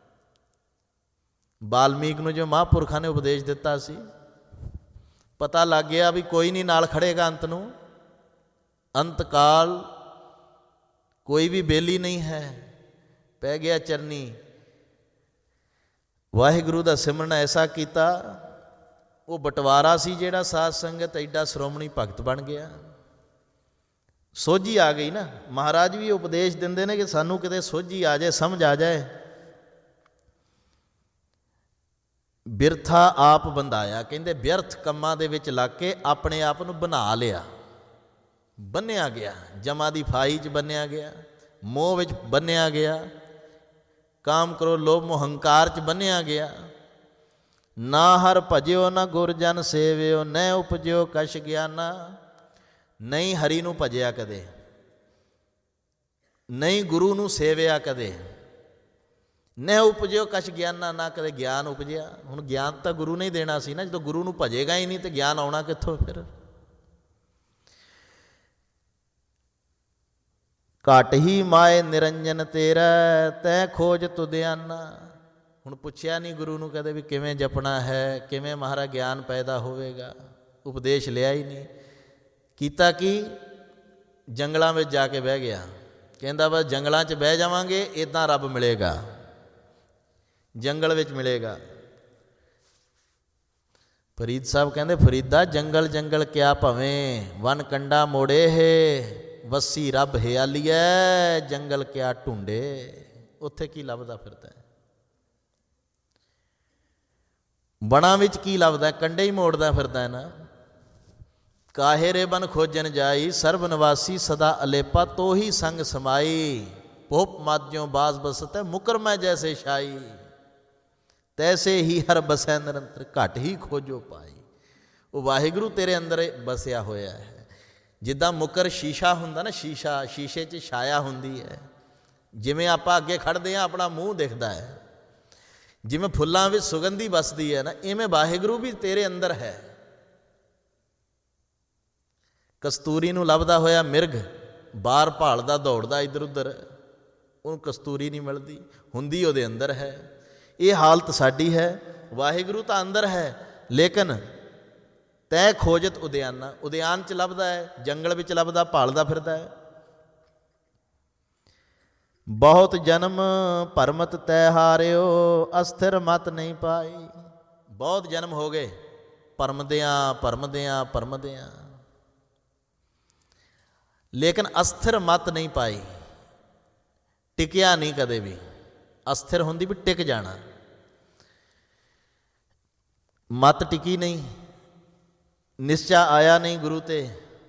ਵਾਲਮੀਕ ਨੂੰ ਜੋ ਮਹਾਂਪੁਰਖਾਂ ਨੇ ਉਪਦੇਸ਼ ਦਿੱਤਾ ਸੀ, ਪਤਾ ਲੱਗ ਗਿਆ ਵੀ ਕੋਈ ਨਹੀਂ ਨਾਲ ਖੜੇਗਾ ਅੰਤ ਨੂੰ। ਅੰਤ ਕਾਲ ਕੋਈ ਵੀ ਬੇਲੀ ਨਹੀਂ ਹੈ, ਪੈ ਗਿਆ ਚਰਨੀ। ਵਾਹਿਗੁਰੂ ਦਾ ਸਿਮਰਨ ਐਸਾ ਕੀਤਾ, ਉਹ ਬਟਵਾਰਾ ਸੀ ਜਿਹੜਾ ਸਾਧ ਸੰਗਤ ਐਡਾ ਸ਼੍ਰੋਮਣੀ ਭਗਤ ਬਣ ਗਿਆ। ਸੋਝੀ ਆ ਗਈ ਨਾ। ਮਹਾਰਾਜ ਵੀ ਉਪਦੇਸ਼ ਦਿੰਦੇ ਨੇ ਕਿ ਸਾਨੂੰ ਕਿਤੇ ਸੋਝੀ ਆ ਜਾਏ, ਸਮਝ ਆ ਜਾਏ। ਬਿਰਥਾ ਆਪ ਬੰਧਾਇਆ। ਕਹਿੰਦੇ ਵਿਅਰਥ ਕੰਮਾਂ ਦੇ ਵਿੱਚ ਲੱਗ ਕੇ ਆਪਣੇ ਆਪ ਨੂੰ ਬਣਾ ਲਿਆ, ਬੰਨਿਆ ਗਿਆ, ਜਮਾ ਦੀ ਫਾਹੀ 'ਚ ਬੰਨਿਆ ਗਿਆ, ਮੋਹ ਵਿੱਚ ਬੰਨਿਆ ਗਿਆ, ਕਾਮ ਕਰੋ ਲੋਭ ਮੋਹ ਹੰਕਾਰ 'ਚ ਬੰਨਿਆ ਗਿਆ। ਨਾ ਹਰ ਭਜਿਓ ਨਾ ਗੁਰ ਜਨ ਸੇਵਿਓ, ਨੈ ਉਪਜਿਓ ਕਛ ਗਿਆਨਾ। ਨਹੀਂ ਹਰੀ ਨੂੰ ਭਜਿਆ ਕਦੇ, ਨਹੀਂ ਗੁਰੂ ਨੂੰ ਸੇਵਿਆ ਕਦੇ, ਨ ਉਪਜਿਓ ਕਛ ਗਿਆਨਾ, ਨਾ ਕਦੇ ਗਿਆਨ ਉਪਜਿਆ। ਹੁਣ ਗਿਆਨ ਤਾਂ ਗੁਰੂ ਨੇ ਹੀ ਦੇਣਾ ਸੀ ਨਾ, ਜਦੋਂ ਗੁਰੂ ਨੂੰ ਭਜੇਗਾ ਹੀ ਨਹੀਂ ਤੇ ਗਿਆਨ ਆਉਣਾ ਕਿੱਥੋਂ ਫਿਰ। ਘਟ ਹੀ ਮਾਏ ਨਿਰੰਜਨ ਤੇਰਾ, ਤੈ ਖੋਜ ਤੁਧਿਆਨਾ। ਹੁਣ ਪੁੱਛਿਆ ਨਹੀਂ ਗੁਰੂ ਨੂੰ ਕਦੇ ਵੀ ਕਿਵੇਂ ਜਪਣਾ ਹੈ, ਕਿਵੇਂ ਮਹਾਰਾਜ ਗਿਆਨ ਪੈਦਾ ਹੋਵੇਗਾ, ਉਪਦੇਸ਼ ਲਿਆ ਹੀ ਨਹੀਂ। ਕੀਤਾ ਕੀ, ਜੰਗਲਾਂ ਵਿੱਚ ਜਾ ਕੇ ਬਹਿ ਗਿਆ। ਕਹਿੰਦਾ ਬਸ ਜੰਗਲਾਂ 'ਚ ਬਹਿ ਜਾਵਾਂਗੇ ਇੱਦਾਂ ਰੱਬ ਮਿਲੇਗਾ, ਜੰਗਲ ਵਿੱਚ ਮਿਲੇਗਾ। ਫਰੀਦ ਸਾਹਿਬ ਕਹਿੰਦੇ, ਫਰੀਦਾ ਜੰਗਲ ਜੰਗਲ ਕਿਆ ਭਵੇਂ, ਵਨ ਕੰਡਾ ਮੋੜੇ ਹੈ, ਵੱਸੀ ਰੱਬ ਹਿਆਲੀਐ, ਜੰਗਲ ਕਿਆ ਢੂੰਡੇ। ਉੱਥੇ ਕੀ ਲੱਭਦਾ ਫਿਰਦਾ, ਬਣਾ ਵਿੱਚ ਕੀ ਲੱਭਦਾ, ਕੰਡੇ ਹੀ ਮੋੜਦਾ ਫਿਰਦਾ ਨਾ। ਕਾਹੇ ਰੇ ਬਨ ਖੋਜਨ ਜਾਈ, ਸਰਬ ਨਿਵਾਸੀ ਸਦਾ ਅਲੇਪਾ, ਤੋਹੀ ਸੰਗ ਸਮਾਈ, ਭੋਪ ਮਾਧਿਓ ਬਾਸ ਬਸਤੈ, ਮੁਕਰ ਮੈਂ ਜੈਸੇ ਸ਼ਾਈ, ਤੈਸੇ ਹੀ ਹਰ ਬਸੈ ਨਿਰੰਤਰ, ਘਟ ਹੀ ਖੋਜੋ ਪਾਈ। ਉਹ ਵਾਹਿਗੁਰੂ ਤੇਰੇ ਅੰਦਰ ਬਸਿਆ ਹੋਇਆ ਹੈ। ਜਿੱਦਾਂ ਮੁਕਰ ਸ਼ੀਸ਼ਾ ਹੁੰਦਾ ਨਾ, ਸ਼ੀਸ਼ਾ, ਸ਼ੀਸ਼ੇ 'ਚ ਛਾਇਆ ਹੁੰਦੀ ਹੈ। ਜਿਵੇਂ ਆਪਾਂ ਅੱਗੇ ਖੜ੍ਹਦੇ ਹਾਂ ਆਪਣਾ ਮੂੰਹ ਦਿਖਦਾ ਹੈ, ਜਿਵੇਂ ਫੁੱਲਾਂ ਵਿੱਚ ਸੁਗੰਧੀ ਵਸਦੀ ਹੈ ਨਾ, ਇਵੇਂ ਵਾਹਿਗੁਰੂ ਵੀ ਤੇਰੇ ਅੰਦਰ ਹੈ। ਕਸਤੂਰੀ ਨੂੰ ਲੱਭਦਾ ਹੋਇਆ ਮਿਰਗ ਬਾਹਰ ਭਾਲਦਾ ਦੌੜਦਾ ਇੱਧਰ ਉੱਧਰ, ਉਹਨੂੰ ਕਸਤੂਰੀ ਨਹੀਂ ਮਿਲਦੀ, ਹੁੰਦੀ ਉਹਦੇ ਅੰਦਰ ਹੈ। ਇਹ ਹਾਲਤ ਸਾਡੀ ਹੈ। ਵਾਹਿਗੁਰੂ ਤਾਂ ਅੰਦਰ ਹੈ, ਲੇਕਿਨ ਤੈ ਖੋਜਤ ਉਦਿਆਨਾ, ਉਦਿਆਨ 'ਚ ਲੱਭਦਾ ਹੈ, ਜੰਗਲ ਵਿੱਚ ਲੱਭਦਾ, ਭਾਲਦਾ ਫਿਰਦਾ ਹੈ। ਬਹੁਤ ਜਨਮ ਭਰਮਤ ਤੈ ਹਾਰਿਓ, ਅਸਥਿਰ ਮਤ ਨਹੀਂ ਪਾਈ। ਬਹੁਤ ਜਨਮ ਹੋ ਗਏ ਭਰਮਦਿਆਂ ਭਰਮਦਿਆਂ ਭਰਮਦਿਆਂ, ਲੇਕਿਨ ਅਸਥਿਰ ਮਤ ਨਹੀਂ ਪਾਈ, ਟਿਕਿਆ ਨਹੀਂ ਕਦੇ ਵੀ। ਅਸਥਿਰ ਹੁੰਦੀ ਵੀ ਟਿਕ ਜਾਣਾ, ਮਤ ਟਿਕੀ ਨਹੀਂ, ਨਿਸ਼ਚਾ ਆਇਆ ਨਹੀਂ ਗੁਰੂ ਤੇ।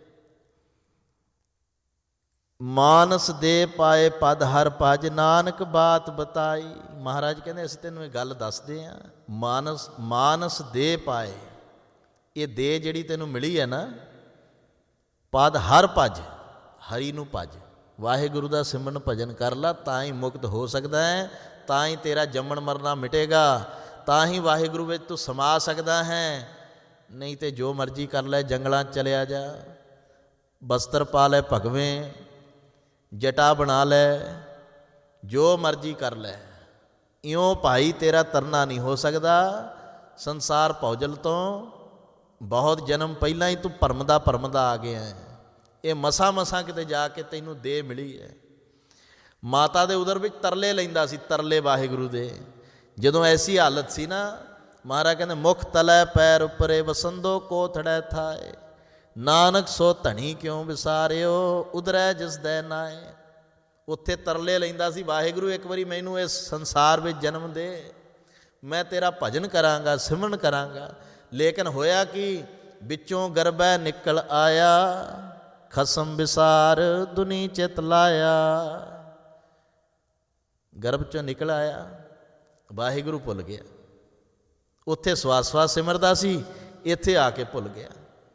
ਮਾਨਸ ਦੇ ਪਾਏ ਪਦ ਹਰ ਭਜ, ਨਾਨਕ ਬਾਤ ਬਤਾਈ। ਮਹਾਰਾਜ ਕਹਿੰਦੇ ਅਸੀਂ ਤੈਨੂੰ ਇਹ ਗੱਲ ਦੱਸਦੇ ਹਾਂ, ਮਾਨਸ ਦੇ ਪਾਏ, ਇਹ ਦੇ ਜਿਹੜੀ ਤੈਨੂੰ ਮਿਲੀ ਹੈ ਨਾ, ਪਦ ਹਰ ਭਜ, ਹਰੀ ਨੂੰ ਭਜ, ਵਾਹਿਗੁਰੂ ਦਾ ਸਿਮਰਨ ਭਜਨ ਕਰ ਲਾ, ਤਾਂ ਹੀ ਮੁਕਤ ਹੋ ਸਕਦਾ ਹੈ, ਤਾਂ ਹੀ ਤੇਰਾ ਜੰਮਣ ਮਰਨਾ ਮਿਟੇਗਾ, ਤਾਂ ਹੀ ਵਾਹਿਗੁਰੂ ਵਿੱਚ ਤੂੰ ਸਮਾ ਸਕਦਾ ਹੈ। ਨਹੀਂ ਤੇ ਜੋ ਮਰਜ਼ੀ ਕਰ ਲੈ, ਜੰਗਲਾਂ 'ਚ ਚਲਿਆ ਜਾ, ਬਸਤਰ ਪਾ ਲੈ ਭਗਵੇਂ, ਜਟਾ ਬਣਾ ਲੈ, ਜੋ ਮਰਜ਼ੀ ਕਰ ਲੈ, ਇਉਂ ਭਾਈ ਤੇਰਾ ਤਰਨਾ ਨਹੀਂ ਹੋ ਸਕਦਾ। ਸੰਸਾਰ ਭੌਜਲ ਤੋਂ ਬਹੁਤ ਜਨਮ ਪਹਿਲਾਂ ਹੀ ਤੂੰ ਭਰਮਦਾ ਆ ਗਿਆ ਹੈ। ਇਹ ਮਸਾਂ ਕਿਤੇ ਜਾ ਕੇ ਤੈਨੂੰ ਦੇਹ ਮਿਲੀ ਹੈ। ਮਾਤਾ ਦੇ ਉਦਰ ਵਿੱਚ ਤਰਲੇ ਲੈਂਦਾ ਸੀ, ਤਰਲੇ ਵਾਹਿਗੁਰੂ ਦੇ। ਜਦੋਂ ਐਸੀ ਹਾਲਤ ਸੀ ਨਾ, ਮਹਾਰਾਜ ਕਹਿੰਦੇ ਮੁਖ ਤਲੈ ਪੈਰ ਉੱਪਰੇ, ਵਸੰਦੋ ਕੋਥੜੈ ਥਾਏ, ਨਾਨਕ ਸੋ ਧਣੀ ਕਿਉਂ ਵਿਸਾਰਿਓ, ਉਦਰੈ ਜਿਸ ਦੈ ਨਾਏ। ਉੱਥੇ ਤਰਲੇ ਲੈਂਦਾ ਸੀ, ਵਾਹਿਗੁਰੂ ਇੱਕ ਵਾਰੀ ਮੈਨੂੰ ਇਸ ਸੰਸਾਰ ਵਿੱਚ ਜਨਮ ਦੇ, ਮੈਂ ਤੇਰਾ ਭਜਨ ਕਰਾਂਗਾ, ਸਿਮਰਨ ਕਰਾਂਗਾ। ਲੇਕਿਨ ਹੋਇਆ ਕਿ ਵਿੱਚੋਂ ਗਰਭੈ ਨਿਕਲ ਆਇਆ, ਖਸਮ ਵਿਸਾਰ ਦੁਨੀ ਚਿਤ ਲਾਇਆ। ਗਰਭ 'ਚੋਂ ਨਿਕਲ ਆਇਆ, ਵਾਹਿਗੁਰੂ ਭੁੱਲ ਗਿਆ। ਉੱਥੇ ਸਵਾਸ ਸਿਮਰਦਾ ਸੀ, ਇੱਥੇ ਆ ਕੇ ਭੁੱਲ ਗਿਆ।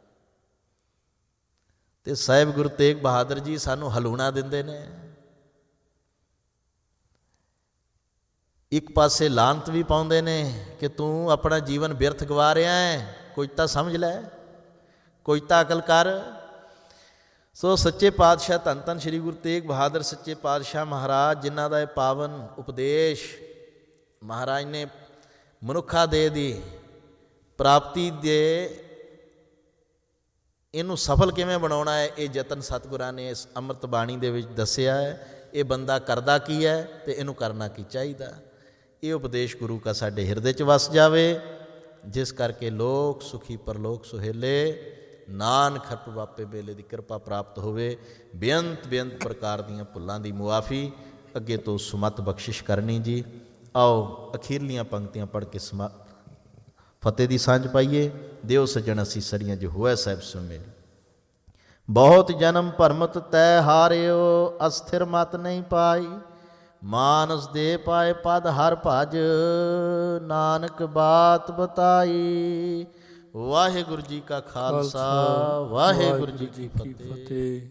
ਤੇ ਸਾਹਿਬ ਗੁਰੂ ਤੇਗ ਬਹਾਦਰ ਜੀ ਸਾਨੂੰ ਹਲੂਣਾ ਦਿੰਦੇ ਨੇ। ਇੱਕ ਪਾਸੇ ਲਾਹਨਤ ਵੀ ਪਾਉਂਦੇ ਨੇ ਕਿ ਤੂੰ ਆਪਣਾ ਜੀਵਨ ਬਿਰਥ ਗਵਾ ਰਿਹਾ ਹੈ, ਕੁਝ ਤਾਂ ਸਮਝ ਲੈ, ਕੁਝ ਤਾਂ ਅਕਲ ਕਰ। ਸੋ ਸੱਚੇ ਪਾਤਸ਼ਾਹ ਧੰਨ ਧੰਨ ਸ਼੍ਰੀ ਗੁਰੂ ਤੇਗ ਬਹਾਦਰ ਸੱਚੇ ਪਾਤਸ਼ਾਹ ਮਹਾਰਾਜ, ਜਿਨ੍ਹਾਂ ਦਾ ਇਹ ਪਾਵਨ ਉਪਦੇਸ਼ ਮਹਾਰਾਜ ਨੇ ਮਨੁੱਖਾ ਦੇਹ ਦੀ ਪ੍ਰਾਪਤੀ ਦੇ, ਇਹਨੂੰ ਸਫਲ ਕਿਵੇਂ ਬਣਾਉਣਾ ਹੈ, ਇਹ ਯਤਨ ਸਤਿਗੁਰਾਂ ਨੇ ਇਸ ਅੰਮ੍ਰਿਤ ਬਾਣੀ ਦੇ ਵਿੱਚ ਦੱਸਿਆ ਹੈ। ਇਹ ਬੰਦਾ ਕਰਦਾ ਕੀ ਹੈ ਅਤੇ ਇਹਨੂੰ ਕਰਨਾ ਕੀ ਚਾਹੀਦਾ। ਇਹ ਉਪਦੇਸ਼ ਗੁਰੂ ਕਾ ਸਾਡੇ ਹਿਰਦੇ 'ਚ ਵਸ ਜਾਵੇ, ਜਿਸ ਕਰਕੇ ਲੋਕ ਸੁਖੀ ਪਰਲੋਕ ਸੁਹੇਲੇ, ਨਾਨਕ ਹਰ ਵਾਪੇ ਵੇਲੇ ਦੀ ਕਿਰਪਾ ਪ੍ਰਾਪਤ ਹੋਵੇ। ਬੇਅੰਤ ਪ੍ਰਕਾਰ ਦੀਆਂ ਭੁੱਲਾਂ ਦੀ ਮੁਆਫੀ, ਅੱਗੇ ਤੋਂ ਸੁਮਤ ਬਖਸ਼ਿਸ਼ ਕਰਨੀ ਜੀ। ਆਓ ਅਖੀਰਲੀਆਂ ਪੰਕਤੀਆਂ ਪੜ੍ਹ ਕੇ ਫਤਿਹ ਦੀ ਸਾਂਝ ਪਾਈਏ। ਦਿਓ ਸੱਜਣ ਅਸੀਂ ਸਰੀਆਂ ਜੋ ਹੋਇਆ ਸਾਹਿਬ ਸੁਣ। ਬਹੁਤ ਜਨਮ ਭਰਮਤ ਤੈ ਹਾਰਿਓ, ਅਸਥਿਰ ਮਤ ਨਹੀਂ ਪਾਈ, ਮਾਨਸ ਦੇ ਪਾਏ ਪਦ ਹਰ ਭਜ, ਨਾਨਕ ਬਾਤ ਬਤਾਈ। ਵਾਹਿਗੁਰੂ ਜੀ ਕਾ ਖਾਲਸਾ, ਵਾਹਿਗੁਰੂ ਜੀ ਕੀ ਫਤਿਹ।